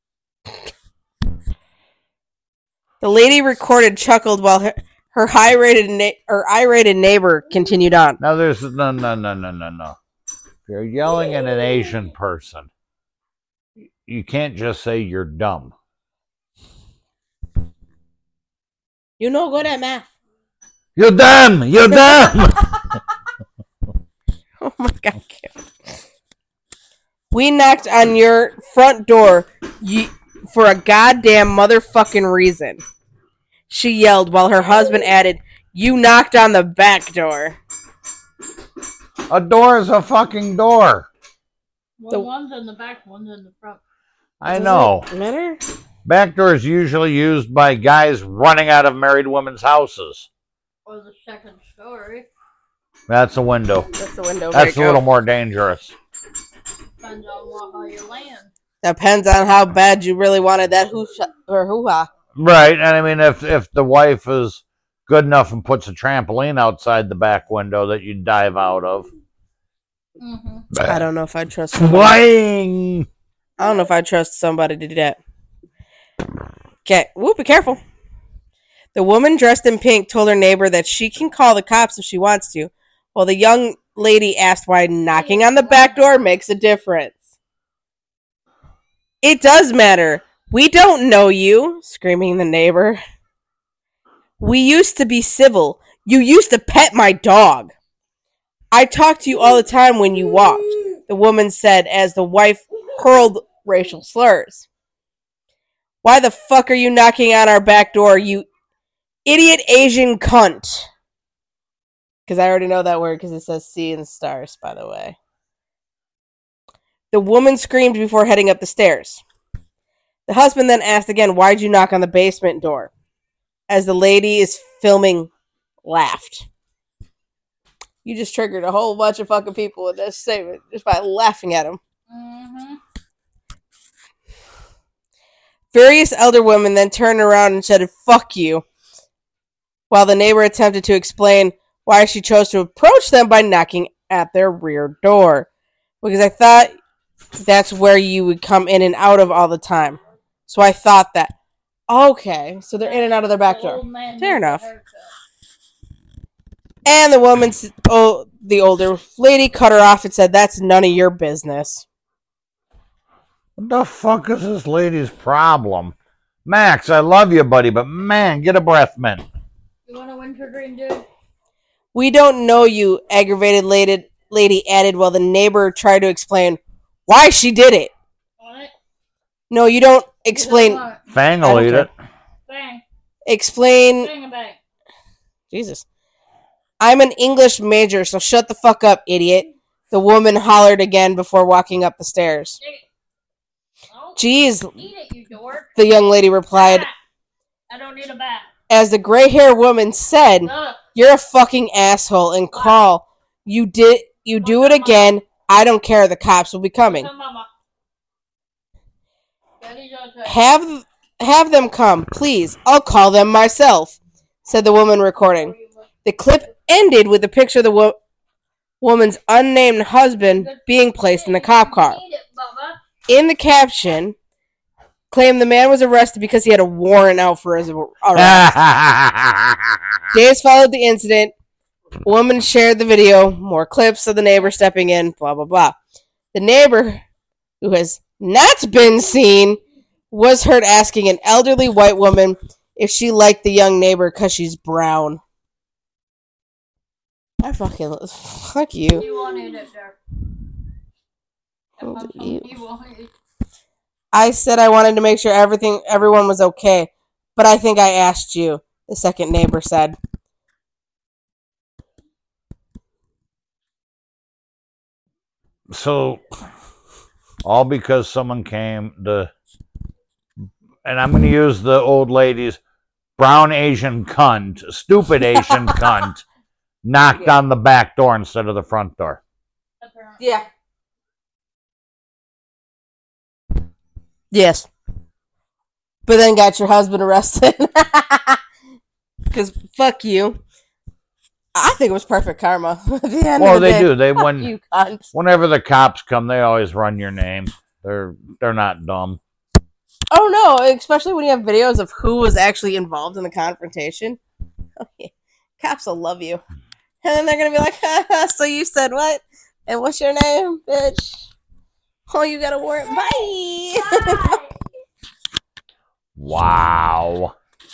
The lady recorded chuckled while her, her high-rated na- or irate neighbor continued on. Now there's no, no, no, no, no, no. If you're yelling at an Asian person, you can't just say you're dumb. You know good at math. You're dumb. You're dumb. Oh my god. "We knocked on your front door you, for a goddamn motherfucking reason," she yelled while her husband added, "You knocked on the back door." A door is a fucking door. Well, The- one's in the back, one's in the front. I know. Does it matter? Back door is usually used by guys running out of married women's houses. Or the second story. That's a window. That's the window. That's a break little out. more dangerous. Depends on what, how you land. Depends on how bad you really wanted that hoo or hoo-ha. Right, and I mean, if if the wife is good enough and puts a trampoline outside the back window that you dive out of, Mm-hmm. I don't know if I'd trust somebody. Wang! I don't know if I'd trust somebody to do that. Okay, whoop, be careful. The woman dressed in pink told her neighbor that she can call the cops if she wants to, while the young lady asked why knocking on the back door makes a difference. "It does matter. We don't know you," screaming the neighbor. "We used to be civil. You used to pet my dog. I talked to you all the time when you walked," the woman said as the wife hurled racial slurs. "Why the fuck are you knocking on our back door, you idiot Asian cunt?" Because I already know that word because it says sea and stars, by the way. The woman screamed before heading up the stairs. The husband then asked again, why'd you knock on the basement door? As the lady is filming, laughed. You just triggered a whole bunch of fucking people with this statement just by laughing at them. Mm-hmm. Furious elder woman then turned around and said, fuck you, while the neighbor attempted to explain why she chose to approach them by knocking at their rear door. Because I thought that's where you would come in and out of all the time. So I thought that. Okay, so they're in and out of their back door. Fair enough. And the woman, oh, the older lady cut her off and said, that's none of your business. What the fuck is this lady's problem? Max, I love you, buddy, but man, get a breath mint. You want a wintergreen, dude? We don't know you, aggravated lady, lady added while the neighbor tried to explain why she did it. Want it? No, you don't explain. You don't want it. Fang I will don't eat care. it. Bang. Explain. Bang a bang. Jesus. I'm an English major, so shut the fuck up, idiot. The woman hollered again before walking up the stairs. Take it. Oh, Jeez, eat it, you dork. the young lady replied, Bat. I don't need a bat. as the gray-haired woman said, Ugh. you're a fucking asshole and call. You did. You do it again. I don't care. The cops will be coming. Come, mama. Daddy's outside. Have have them come, please. I'll call them myself, said the woman recording. The clip ended with a picture of the wo- woman's unnamed husband being placed in the cop car. Eat it, Bubba. In the caption, claimed the man was arrested because he had a warrant out for his arrest. Days followed the incident. A woman shared the video, more clips of the neighbor stepping in, blah, blah, blah. The neighbor, who has not been seen, was heard asking an elderly white woman if she liked the young neighbor because she's brown. I fucking, fuck you. You wanted it there. Oh, You you. wanted it. I said I wanted to make sure everything, everyone was okay, but I think I asked you, the second neighbor said. So, all because someone came to, and I'm going to use the old lady's brown Asian cunt, stupid Asian cunt, knocked on the back door instead of the front door. Apparently. Yeah. Yes. But then got your husband arrested. Because fuck you. I think it was perfect karma. At the end Well, of the they day. do. They Fuck when you, cunt. whenever the cops come, they always run your name. They're they're not dumb. Oh no, especially when you have videos of who was actually involved in the confrontation. Oh, yeah. Cops will love you. And then they're going to be like, haha, so you said what? And what's your name, bitch? Oh, you got a warrant. Bye. Wow.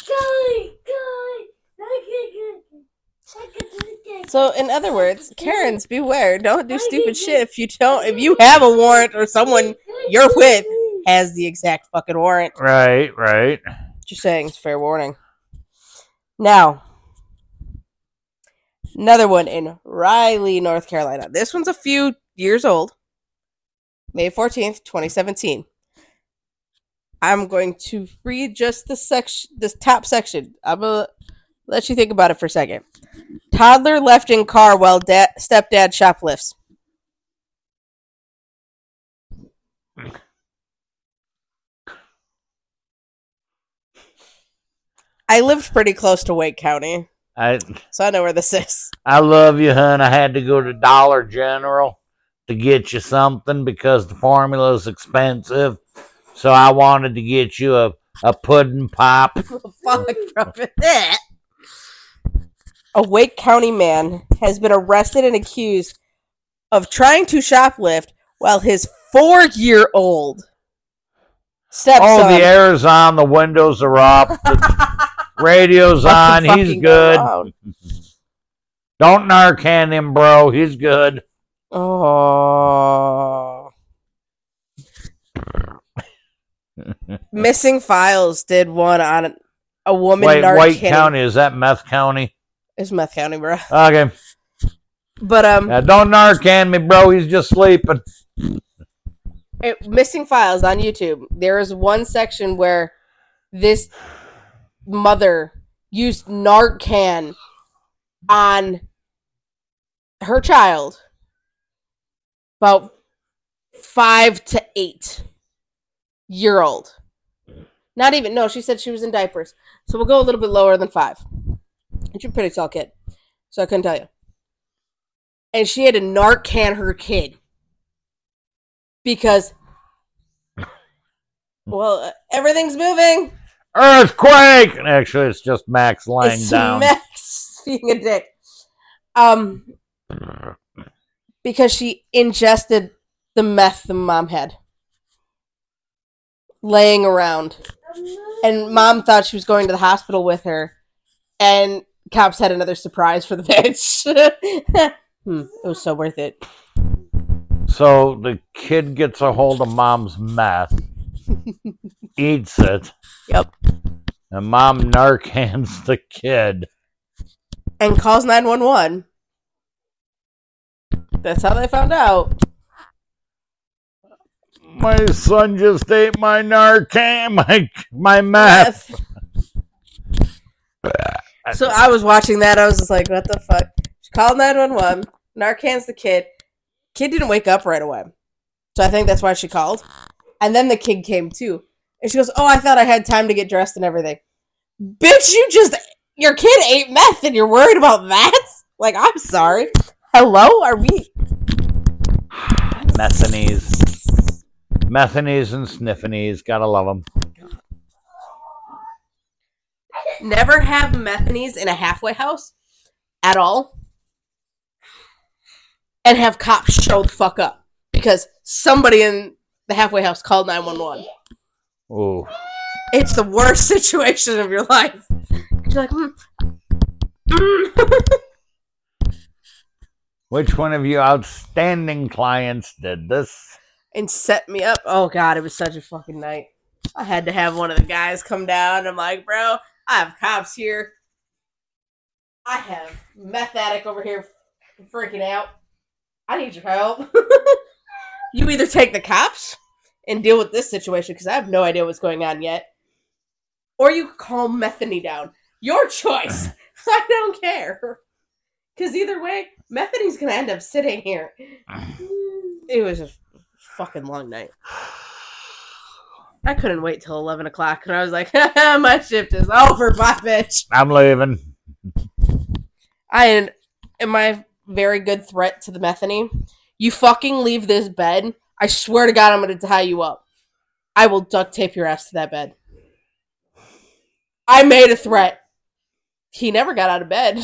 So, in other words, Karens, beware. Don't do stupid shit if you don't. If you have a warrant or someone you're with has the exact fucking warrant. Right, right. Just saying, it's fair warning. Now, another one in Raleigh, North Carolina. This one's a few years old. May fourteenth, twenty seventeen. I'm going to read just the section, this top section. I'm going to let you think about it for a second. Toddler left in car while da- stepdad shoplifts. I lived pretty close to Wake County, I so I know where this is. I love you, hun. I had to go to Dollar General to get you something because the formula is expensive. So I wanted to get you a, a pudding pop. Fuck, bro. A Wake County man has been arrested and accused of trying to shoplift while his four-year-old stepson... Oh, the air's on, the windows are up, the radio's on, fucking he's go good. loud. Don't Narcan him, bro, he's good. Oh. Missing Files did one on a woman Wait, Narcan. White County, is that Meth County? It's Meth County, bro. Okay. But um, Uh, don't Narcan me, bro. He's just sleeping. it, Missing Files on YouTube. There is one section where this mother used Narcan on her child, about five to eight year old. Not even, no, she said she was in diapers. So we'll go a little bit lower than five. And she's a pretty tall kid, so I couldn't tell you. And she had to Narcan her kid because, well, uh, everything's moving. Earthquake! Actually, it's just Max lying It's down. Max being a dick. Um, because she ingested the meth the mom had laying around. And mom thought she was going to the hospital with her. And cops had another surprise for the bitch. hmm, it was so worth it. So the kid gets a hold of mom's meth, eats it. Yep. And mom Narcans the kid. And calls nine one one. That's how they found out. My son just ate my Narcan, my, my meth. So I was watching that. I was just like, what the fuck? She called nine one one. Narcan's the kid. Kid didn't wake up right away. So I think that's why she called. And then the kid came too. And she goes, oh, I thought I had time to get dressed and everything. Bitch, you just, your kid ate meth and you're worried about that? Like, I'm sorry. Hello? Are we? Methanese. Methanese and sniffinese. Gotta love them. Never have methanese in a halfway house at all. And have cops show the fuck up. Because somebody in the halfway house called nine one one. Ooh. It's the worst situation of your life. You're like, mm. Mm. Which one of you outstanding clients did this? And set me up. Oh, God, it was such a fucking night. I had to have one of the guys come down. I'm like, bro, I have cops here. I have meth addict over here freaking out. I need your help. You either take the cops and deal with this situation, because I have no idea what's going on yet, or you calm Methany down. Your choice. I don't care. Because either way, Methany's going to end up sitting here. It was a fucking long night. I couldn't wait till eleven o'clock, and I was like, my shift is over, bye, bitch. I'm leaving. I and, and my very good threat to the Methany, you fucking leave this bed, I swear to God I'm going to tie you up. I will duct tape your ass to that bed. I made a threat. He never got out of bed.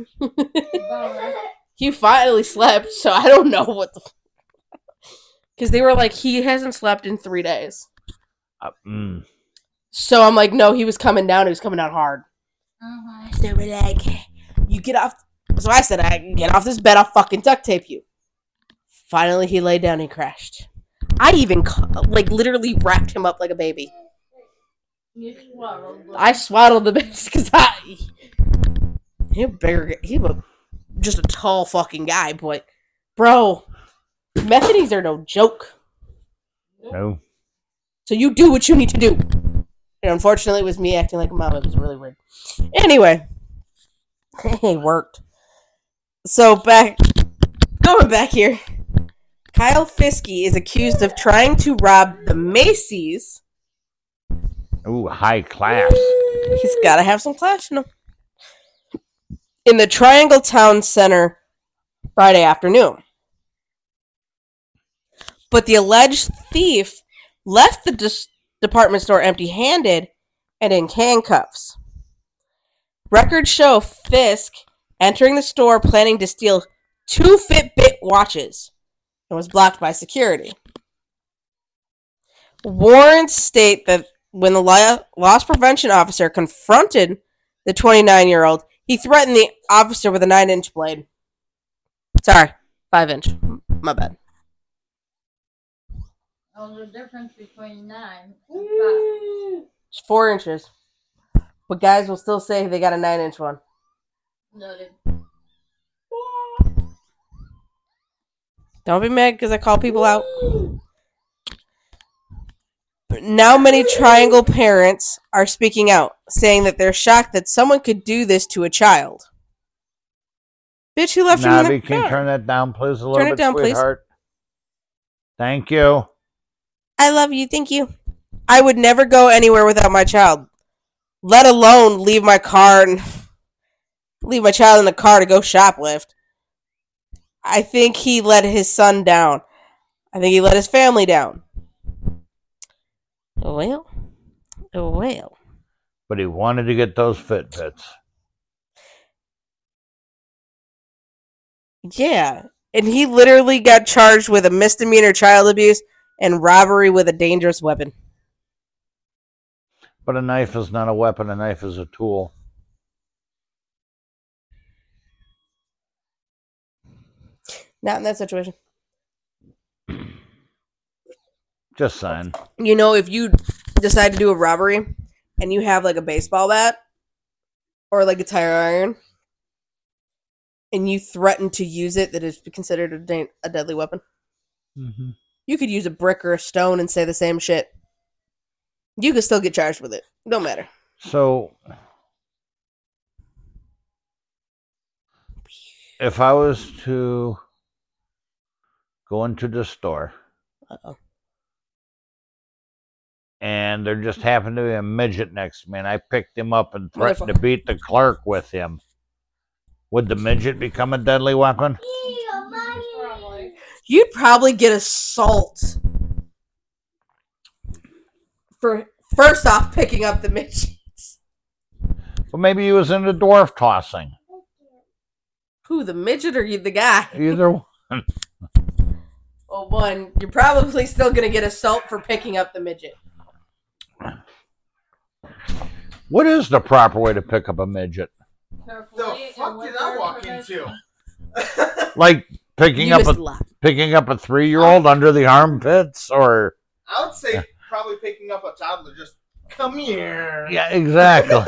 He finally slept, so I don't know what the... Because they were like, he hasn't slept in three days. Uh, mm. So I'm like, no, he was coming down. He was coming down hard. Uh-huh. So we're like, you get off... So I said, I can get off this bed, I'll fucking duct tape you. Finally, he laid down and crashed. I even, like, literally wrapped him up like a baby. You swallowed. I swaddled the bitch because I... He a bigger... He was just a tall fucking guy, but... Bro, Methanies are no joke. No. So you do what you need to do. And unfortunately, it was me acting like a mom. It was really weird. Anyway. It worked. So, back... Going back here. Kyle Fiske is accused of trying to rob the Macy's. Ooh, high class. He's got to have some class, you know. In the Triangle Town Center Friday afternoon. But the alleged thief left the dis- department store empty-handed and in handcuffs. Records show Fisk entering the store planning to steal two Fitbit watches and was blocked by security. Warrants state that when the loss prevention officer confronted the twenty-nine-year-old, he threatened the officer with a nine-inch blade. Sorry, five-inch. My bad. Oh, the difference between nine and five. It's four inches. But guys will still say they got a nine-inch one. Noted. Don't be mad because I call people out. Now many triangle parents are speaking out, saying that they're shocked that someone could do this to a child. Bitch, who left you in Navi, the can you car? turn that down, please, a little Turn it bit, down, please. sweetheart? Thank you. I love you. Thank you. I would never go anywhere without my child, let alone leave my car and leave my child in the car to go shoplift. I think he let his son down. I think he let his family down. Well, well. But he wanted to get those Fitbits. Yeah. And he literally got charged with a misdemeanor child abuse and robbery with a dangerous weapon. But a knife is not a weapon. A knife is a tool. Not in that situation. Just saying. You know, if you decide to do a robbery and you have like a baseball bat or like a tire iron and you threaten to use it, that is considered a, da- a deadly weapon. Mm-hmm. You could use a brick or a stone and say the same shit. You could still get charged with it. Don't matter. So, if I was to go into the store Uh-oh. and there just happened to be a midget next to me and I picked him up and threatened to Motherfucker. beat the clerk with him, would the midget become a deadly weapon? Probably. You'd probably get assault for first off picking up the midgets. Well, maybe he was into dwarf tossing. Who, the midget or you, the guy? Either one. Well, one, you're probably still gonna get assault for picking up the midget. What is the proper way to pick up a midget? Carefully The and fuck with did I your walk permission. into? Like picking You up missed a a lot. picking up a three-year-old under the armpits, or I would say probably picking up a toddler. Just come here. yeah, exactly.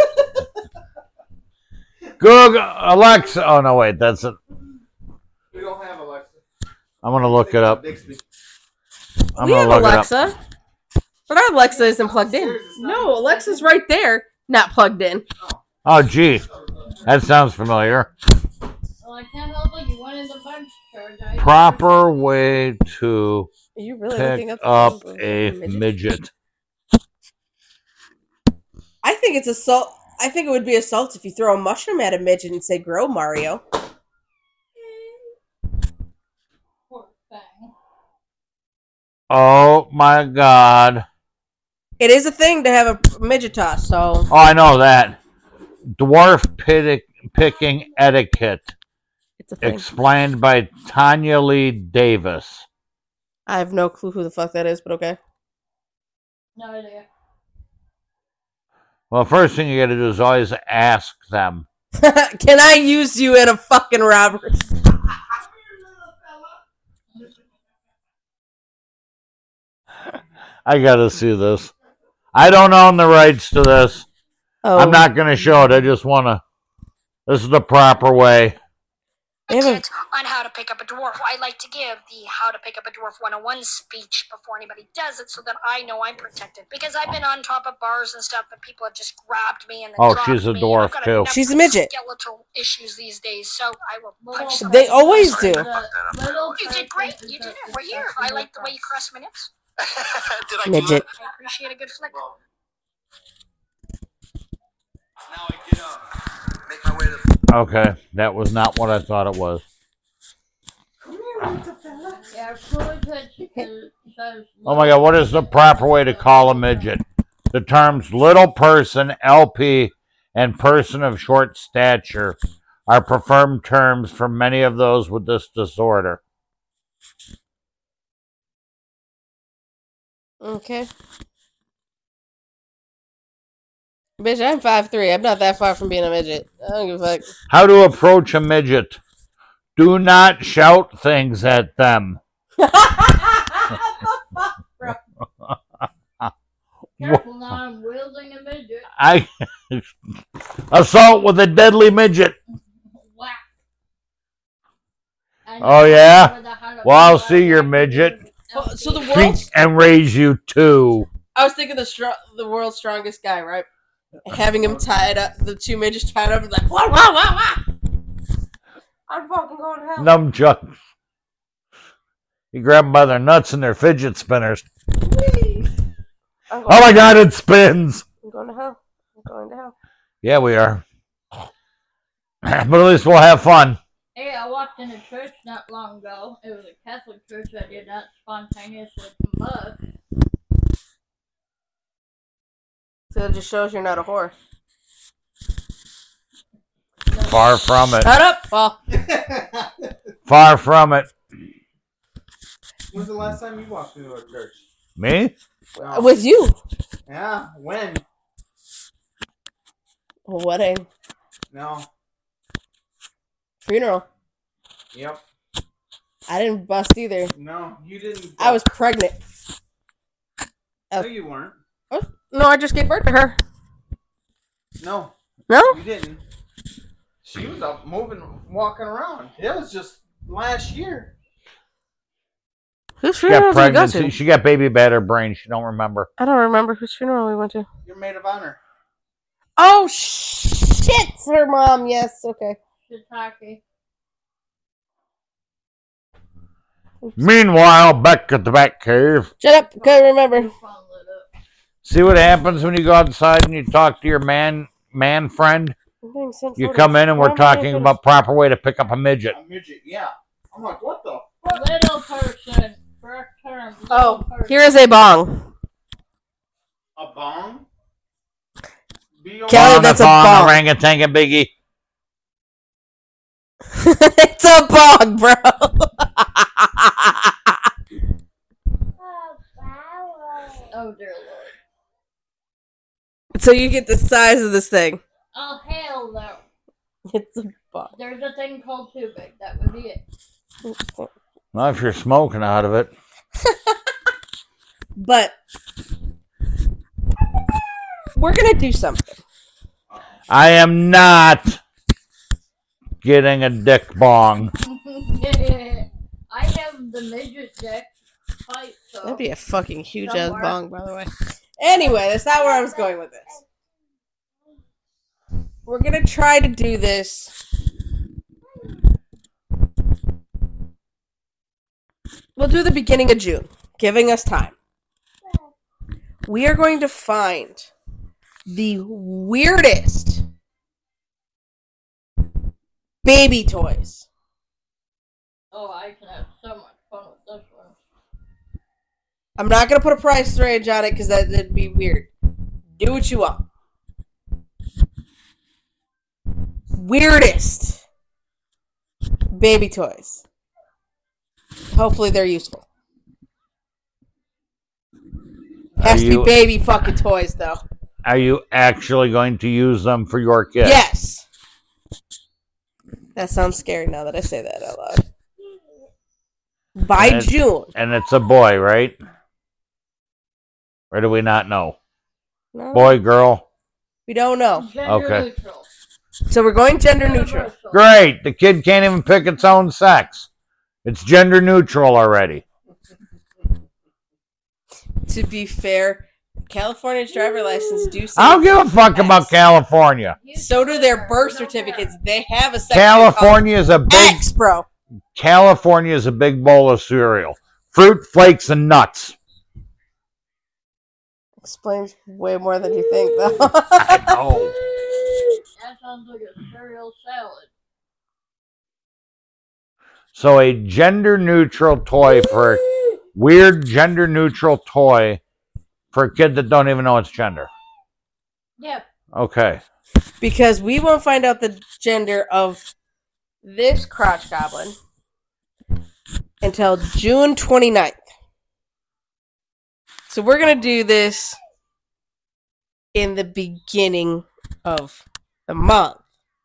Google Alexa. Oh no, wait, that's it. We don't have Alexa. I'm gonna look it up. Bixby. I'm We gonna have look it up. Alexa, but our Alexa isn't plugged in. No, Alexa's right there, not plugged in. Oh, gee, that sounds familiar. Well, I can't help it. You went in the bunch, George. I- Proper way to Are you really pick looking up, up the a midget? midget. I think it's assault. I think it would be assault if you throw a mushroom at a midget and say, "Grow, Mario." Poor thing. Oh my God! It is a thing to have a midget toss. So Oh, I know that. Dwarf pick, picking etiquette, it's a thing. explained by Tanya Lee Davis. I have no clue who the fuck that is, but okay. No idea. Well, first thing you got to do is always ask them. Can I use you in a fucking robbery? I got to see this. I don't own the rights to this. Oh, I'm not going to show it. I just want to. This is the proper way. They have a- Etiquette on how to pick up a dwarf. I like to give the how to pick up a dwarf one oh one speech before anybody does it so that I know I'm protected. Because I've been on top of bars and stuff and people have just grabbed me and then Oh, dropped she's a me, dwarf, and I've got too. enough She's a midget. skeletal issues these days, so I will punch Little They somebody. always do. The little You did great. You did it. We're here. I like the way you cross my nips. Did I Midget. I appreciate a good flick. Now I get up. Make my way to the Okay, that was not what I thought it was. Yeah, Coolidge says. Oh my God, what is the proper way to call a midget? The terms little person, L P, and person of short stature are preferred terms for many of those with this disorder. Okay. Bitch, I'm five three. I'm not that far from being a midget. I don't give a fuck. How to approach a midget. Do not shout things at them. Careful now, I'm wielding a midget. I assault with a deadly midget. Whack. And Oh, yeah? with a how a Well, I'll big see your bag. midget. Well, so the L P. world's- And raise you too. I was thinking the str- the world's strongest guy, right? Having him tied up, the two midgets tied up, and like, wah, wah, wah, wah. I'm fucking going to hell. Numchuck. You grab them by their nuts and their fidget spinners. Whee! I'm going Oh my to god, it spins! I'm going to hell. I'm going to hell. Yeah, we are. But at least we'll have fun. Hey, I walked in a church not long ago. It was a Catholic church that did not spontaneously combust. So it just shows you're not a whore. Far from it. Shut up, Paul. Far from it. When's the last time you walked into a church? Me? No. With you. Yeah, when? A wedding. No. Funeral. Yep. I didn't bust either. No, you didn't. I was pregnant. No, you weren't. No, I just gave birth to her. No, No? you didn't. She was up moving, walking around. It was just last year. Whose She funeral got did we go pregnancy. to? She got baby batter brain. She don't remember. I don't remember whose funeral we went to. You're maid of honor. Oh, shit! Her mom, yes, okay. Shiitake. Meanwhile, back at the back cave. Shut up, couldn't remember. Phone lit up. See what happens when you go outside and you talk to your man man friend? I'm getting sent You photos. come in and Why we're am I getting talking photos? about proper way to pick up a midget. A midget, yeah. I'm like, what the? Little person. Correct term. Little Oh, person. here is a bong. A bong? B O N? Kelly, On that's the a phone, bong. orangutan and biggie. It's a bong, bro. Oh, dear Lord. So you get the size of this thing. Oh, hell no. It's a bong. There's a thing called too big. That would be it. Well, if you're smoking out of it. But we're gonna do something. I am not getting a dick bong. I have the midget deck fight, so. That'd be a fucking huge ass Somewhere. bong, by the way. Anyway, that's not where I was going with this. We're gonna try to do this. We'll do the beginning of June, giving us time. We are going to find the weirdest baby toys. Oh, I can have so much fun with this one. I'm not gonna put a price range on it because that, that'd be weird. Do what you want. Weirdest baby toys. Hopefully they're useful. Has Are to be you- baby fucking toys though. Are you actually going to use them for your kid? Yes. That sounds scary now that I say that out loud. By And it's- June. And it's a boy, right? Or do we not know? No, Boy, girl? we don't know. Gender Okay. neutral. So we're going gender neutral. Universal. Great. The kid can't even pick its own sex. It's gender neutral already. To be fair, California's driver license do say I don't give a fuck about X. California. You So do don't their care. birth You don't certificates. care. They have a section California is a called big X, bro. California is a big bowl of cereal. Fruit, flakes, and nuts. Explains way more than you think, though. I know. That sounds like a cereal salad. So a gender neutral toy for weird gender neutral toy for a kid that don't even know its gender. Yep. Okay. Because we won't find out the gender of this crotch goblin until June twenty-ninth. So we're going to do this in the beginning of the month.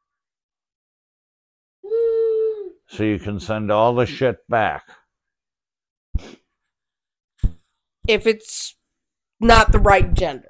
So you can send all the shit back. If it's not the right gender.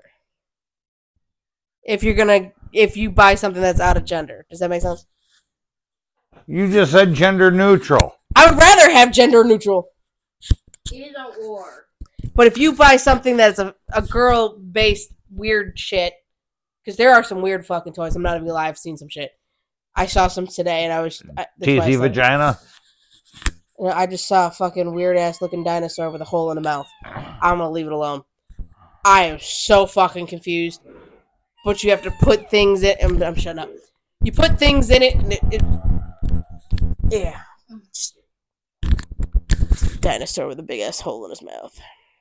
If you're going to, if you buy something that's out of gender. Does that make sense? You just said gender neutral. I would rather have gender neutral. Either or. But if you buy something that's a, a girl-based weird shit, because there are some weird fucking toys. I'm not even gonna lie, I've seen some shit. I saw some today, and I was... I, that's why I Teasy said it. vagina? You know, I just saw a fucking weird-ass looking dinosaur with a hole in the mouth. I'm gonna leave it alone. I am so fucking confused. But you have to put things in... I'm, I'm shutting up. You put things in it, and it... it yeah. Just, dinosaur with a big-ass hole in his mouth.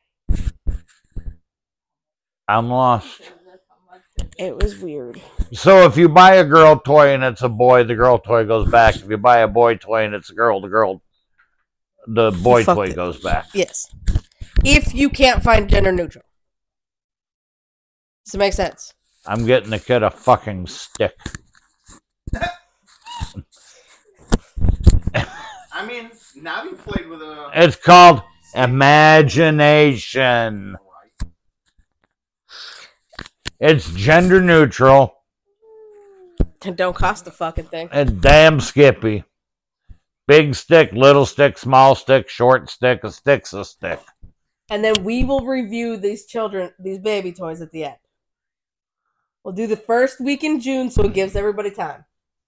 I'm lost. It was weird. So if you buy a girl toy and it's a boy, the girl toy goes back. If you buy a boy toy and it's a girl, the girl, the boy You fucked toy it. goes back. Yes. If you can't find gender neutral. Does it make sense? I'm getting the kid a fucking stick. I mean, now you played with a. It's called imagination. It's gender neutral. It don't cost a fucking thing. And damn Skippy. Big stick, little stick, small stick, short stick, a stick's a stick. And then we will review these children, these baby toys at the end. We'll do the first week in June so it gives everybody time.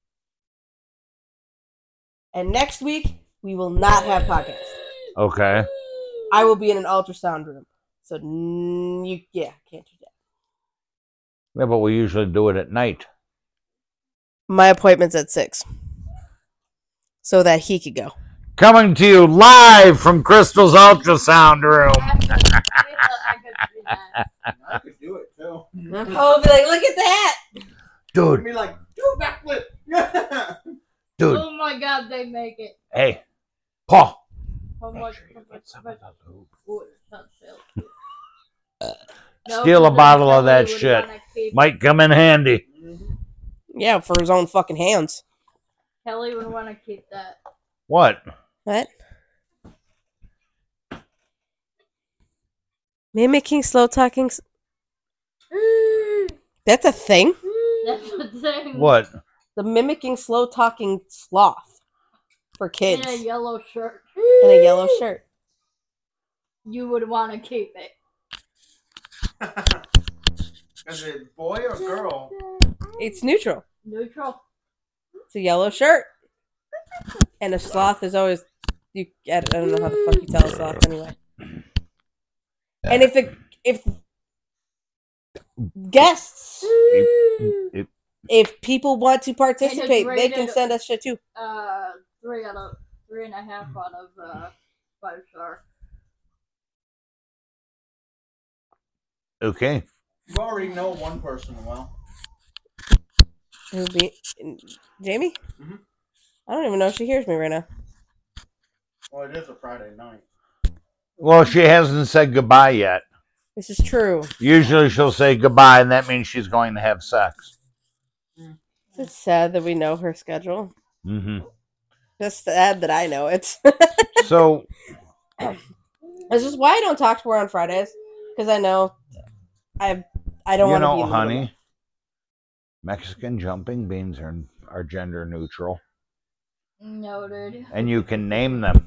And next week, we will not have podcasts. Okay. I will be in an ultrasound room. So, mm, you, yeah, can't do that. Yeah, but we usually do it at night. My appointment's at six. So that he could go. Coming to you live from Crystal's ultrasound room. I could do that. I could do it too. Oh, be like, look at that! Dude, Be like, do a backflip. dude. Oh my god, they make it. Hey, Paul. How Make much? sure you how get much- some how of much- that lube. Ooh, it's on sale. No, Steal a because bottle of Kelly that would shit. wanna keep- Might come in handy. Yeah, for his own fucking hands. Kelly would want to keep that. What? What? Mimicking slow talking. s- That's a thing? That's the thing. What? The mimicking slow talking sloth for In kids a yellow shirt. in a yellow shirt. You would want to keep it. Is it boy or girl? It's neutral. Neutral. It's a yellow shirt. And a sloth is always you. I don't I don't know how the fuck you tell a sloth anyway. And if it if guests, It- if people want to participate, they can rated- send us shit too. Uh, three out of three and a half out of uh five star. okay. You already know one person well. Who'd be Jamie? Mhm. I don't even know if she hears me right now. Well, it is a Friday night. Well, she hasn't said goodbye yet. This is true. Usually she'll say goodbye, and that means she's going to have sex. It's sad that we know her schedule. hmm It's sad that I know it. So, This is why I don't talk to her on Fridays, because I know I I don't you want to be know, in the middle. honey, Mexican jumping beans are, are gender neutral, Noted. and you can name them.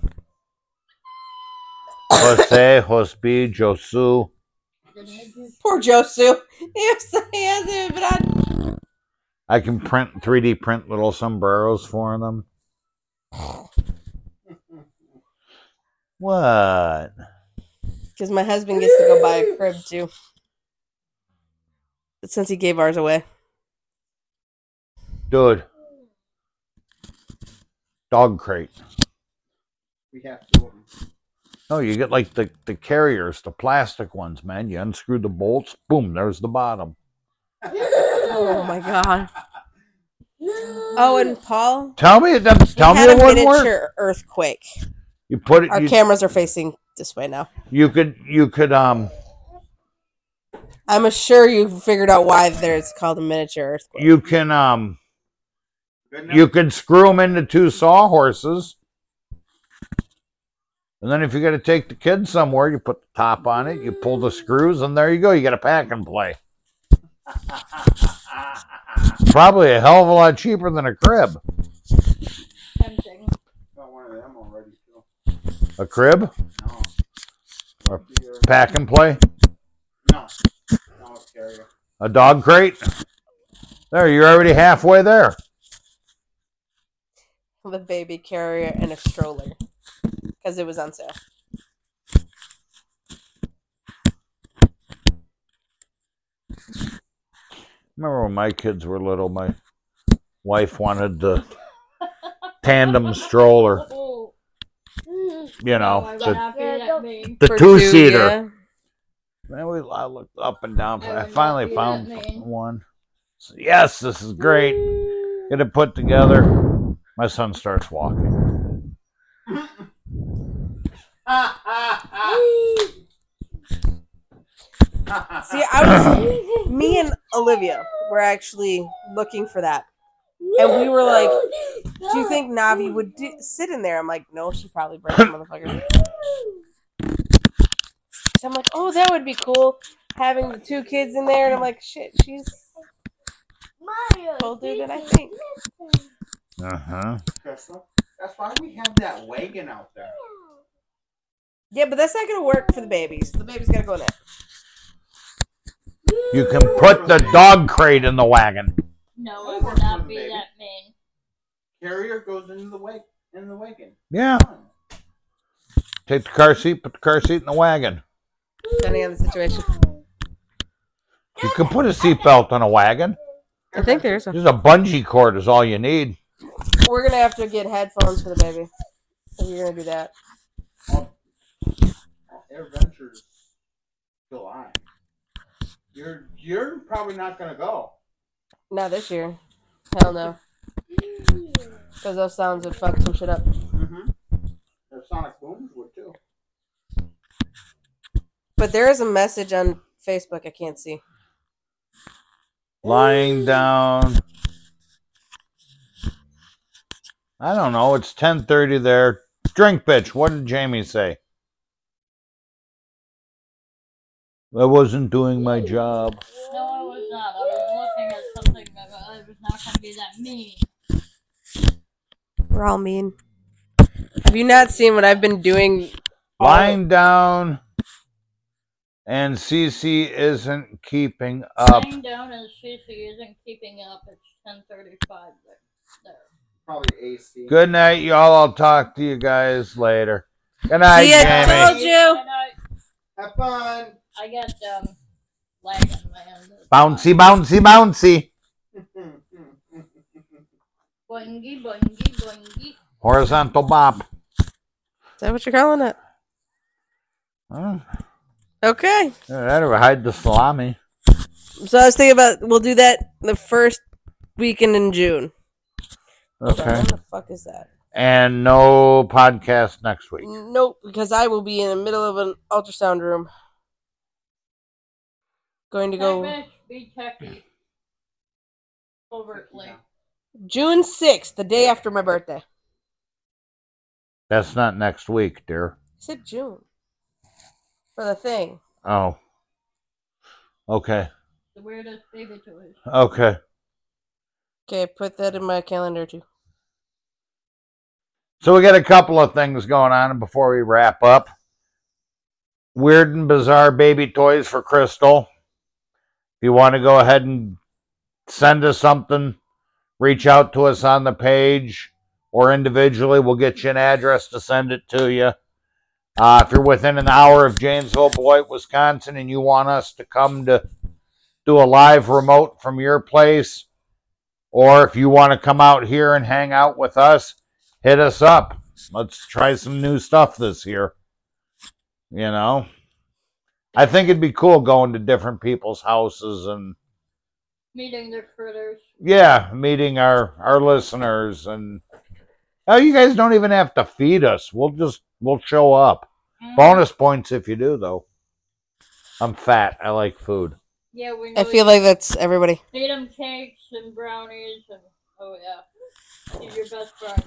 Jose, Josby, Josu. Poor Josu. Yes, he hasn't been on. I can print three D print little sombreros for them. What? Because my husband gets to go buy a crib too. But since he gave ours away. Dude. Dog crate. We have two of them. No, you get like the, the carriers, the plastic ones, man. You unscrew the bolts, boom, there's the bottom. Oh my god. Oh, and Paul, Tell me, that, we tell me had it a wouldn't work. miniature earthquake. You put it. Our You, cameras are facing this way now. you could, you could, um, I'm sure you figured out why there's called a miniature earthquake. you can, um, Good enough? you could screw them into two sawhorses, and then if you got to take the kids somewhere, you put the top on it, you pull the screws, and there you go. You got a pack and play. Probably a hell of a lot cheaper than a crib. Tempting. Got one of them already A crib? No. Or pack and play? No. No, it's carrier. A dog crate? There, you're already halfway there. The baby carrier and a stroller. Because it was on sale. Remember when my kids were little, my wife wanted the tandem stroller. Oh, You no, know, I would the, not be that mean. the For two-seater. yeah. Man, we, I looked up and down. I I would not finally be found that mean. one. So, yes, this is great. Get it put together. My son starts walking. See, I was, me and Olivia were actually looking for that. And we were like, do you think Navi would do, sit in there? I'm like, no, she probably breaks the motherfucker. So I'm like, oh, that would be cool, having the two kids in there. And I'm like, shit, she's older than I think. Uh-huh. Crystal, that's why we have that wagon out there. Yeah, but that's not going to work for the babies. The baby's got to go in there. You can put the dog crate in the wagon. No, it would not be that mean. Carrier goes into the wa- in the wagon. Yeah. Take the car seat, put the car seat in the wagon. Depending on the situation. You can put a seatbelt on a wagon. I think there's a... Just a bungee cord is all you need. We're going to have to get headphones for the baby. If you're going to do that. Oh, Air Ventures July. You're you're probably not gonna go. Not this year. Hell no. Because those sounds would fuck some shit up. Mm-hmm. Their Sonic Booms would too. But there is a message on Facebook I can't see. Lying down. I don't know. It's ten thirty there. Drink, bitch. What did Jamie say? I wasn't doing my job. No, I was not. I was looking at something that I was not going to be that mean. We're all mean. Have you not seen what I've been doing? Lying down. And Cece isn't keeping up. Lying down and Cece isn't keeping up. It's ten thirty-five there. there. Probably A C. Good night, y'all. I'll talk to you guys later. Good night, See ya, Jamie. told you. And I, Have fun. I got um, lag on my end. Bouncy, bouncy, bouncy. Boingy, boingy, boingy. Horizontal bop. Is that what you're calling it? Huh? Okay. That or hide the salami. So I was thinking about, we'll do that the first weekend in June. Hold on, Okay. what the fuck is that? And no podcast next week. Nope, because I will be in the middle of an ultrasound room. Going to Hey, go bitch, be techie. Overtly. June sixth, the day after my birthday. That's not next week, dear. I said June. For the thing. Oh. Okay. The weirdest baby toys. Okay. Okay, put that in my calendar too. So we got a couple of things going on before we wrap up. Weird and bizarre baby toys for Crystal. If you want to go ahead and send us something, reach out to us on the page or individually. We'll get you an address to send it to you. Uh, if you're within an hour of Janesville, Beloit, Wisconsin, and you want us to come to do a live remote from your place, or if you want to come out here and hang out with us, hit us up. Let's try some new stuff this year. You know? I think it'd be cool going to different people's houses and, Meeting their critters. yeah, meeting our, our listeners. And, oh, you guys don't even have to feed us. We'll just, we'll show up. Mm. Bonus points if you do, though. I'm fat. I like food. Yeah, we know. I feel you like that's everybody. feed them cakes and brownies and oh yeah, he's your best friend.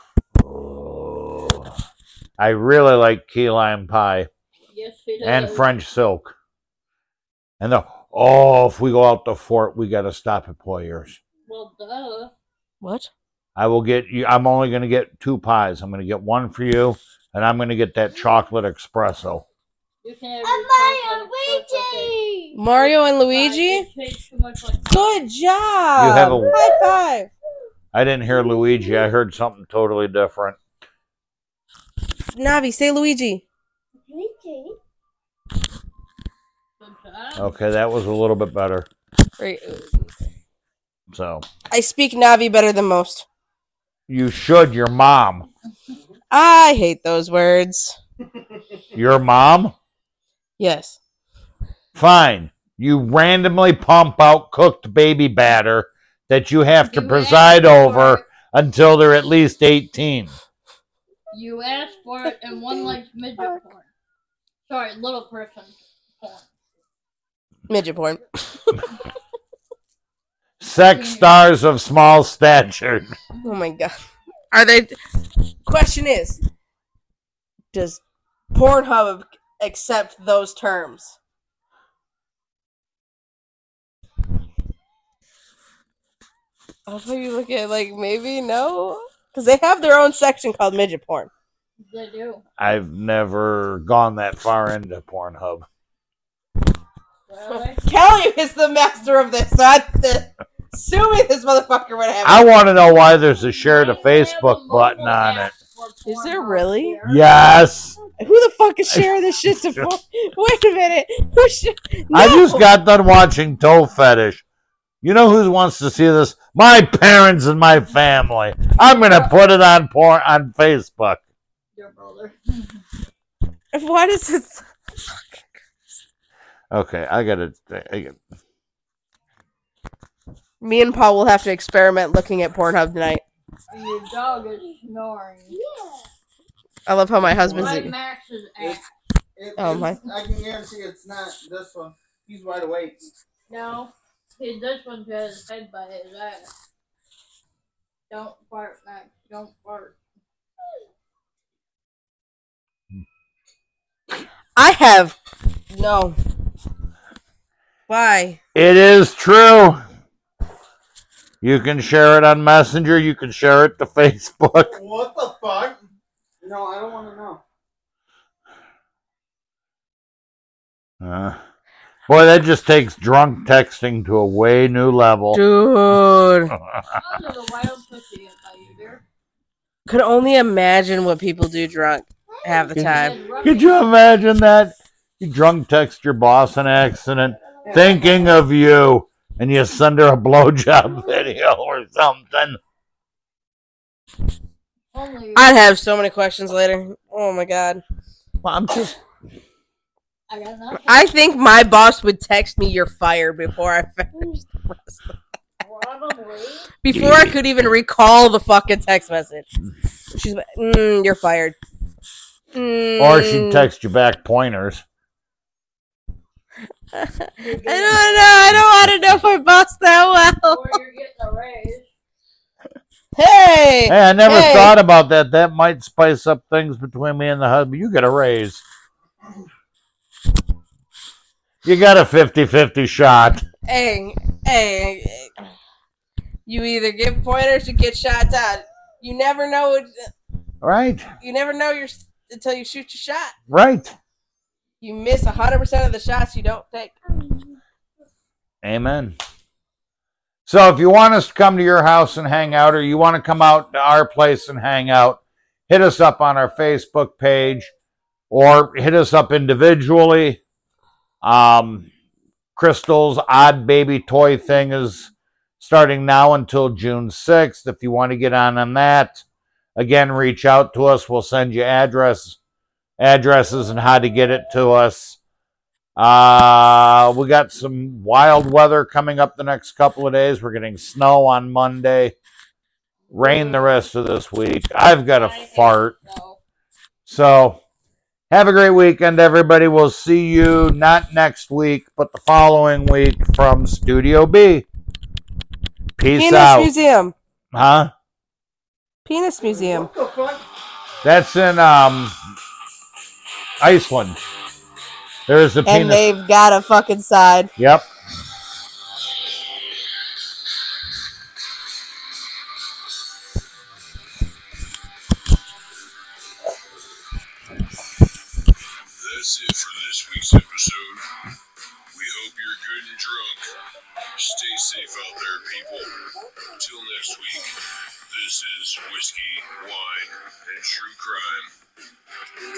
Oh, I really like key lime pie. Yes, he does. And French silk. And the oh, if we go out to Fort, we got to stop at Poyer's. Well, duh. What? I will get you. I'm only going to get two pies. I'm going to get one for you and I'm going to get that chocolate espresso. You can have your chocolate espresso cake. Mario and But Luigi? it tastes too much like Good job. You have a- high five. I didn't hear Luigi. I heard something totally different. Navi, say Luigi. sometimes. Okay, that was a little bit better. Right. So I speak Navi better than most. you should. Your mom. I hate those words. Your mom? Yes. Fine. You randomly pump out cooked baby batter that you have to You preside asked for over it. until they're at least eighteen. You asked for it, and one likes midget porn. Sorry, little person porn. Midget porn. Sex stars of small stature. Oh my god. Are they... Question is, does Pornhub accept those terms? I'll tell you look at like maybe no, because they have their own section called midget porn. They do. I've never gone that far into Pornhub. Really? Kelly is the master of this. So I th- assuming this motherfucker would have. I want to know why there's a share to They have a Facebook mobile button on it. app for Is there Pornhub really? here. Yes. Who the fuck is sharing this shit to? Porn? Wait a minute. Who should? I No! just got done watching Toe Fetish. You know who wants to see this? My parents and my family. I'm gonna put it on porn on Facebook. Your brother. Why does it? Okay, I gotta. I gotta Me and Paul will have to experiment looking at Pornhub tonight. Your dog is snoring. I love how my husband's. Right, Max's ass. It, Oh, it's- my. I can guarantee it's not this one. He's wide awake. No, he this one has his head by his ass. Don't fart, Max. Don't fart. I have no. Why? It is true. You can share it on Messenger. You can share it to Facebook. What the fuck? No, I don't want to know. Uh, boy, that just takes drunk texting to a way new level. Dude. How's it a wild pussy by you, dear? Could only imagine what people do drunk half the time. Could you imagine that? You drunk text your boss an accident, thinking of you, and you send her a blowjob video or something. Only I'd have so many questions later. Oh my god. Well, I'm just. I got nothing. I think my boss would text me "you're fired" before I finished the rest of Probably. before I could even recall the fucking text message. She's like, mm, "You're fired." Mm. Or she'd text you back pointers. I don't know. I don't want to know my boss that well. Or you're getting a raise. Hey. Hey, I never Hey. thought about that. That might spice up things between me and the husband. You get a raise. You got a fifty-fifty shot. Hey, hey, you either give pointers or get shot down. You never know. It, Right, you never know your until you shoot your shot. right. You miss a hundred percent of the shots you don't take. Amen. So if you want us to come to your house and hang out, or you want to come out to our place and hang out, hit us up on our Facebook page or hit us up individually. Um, Crystal's Odd Baby Toy thing is starting now until June sixth. If you want to get on on that, again, reach out to us. We'll send you address, addresses and how to get it to us. Uh, we got some wild weather coming up the next couple of days. We're getting snow on Monday, rain the rest of this week. I've got a I hate fart. snow. So have a great weekend, everybody. We'll see you not next week, but the following week from Studio B. Peace Penis out. Museum. Huh? Penis Museum. What the fuck? That's in um Iceland. There's a And penis. they've got a fucking side. Yep. that's it for this week's episode. We hope you're good and drunk. Stay safe out there, people. Till next week, this is Whiskey, Wine, and True Crime.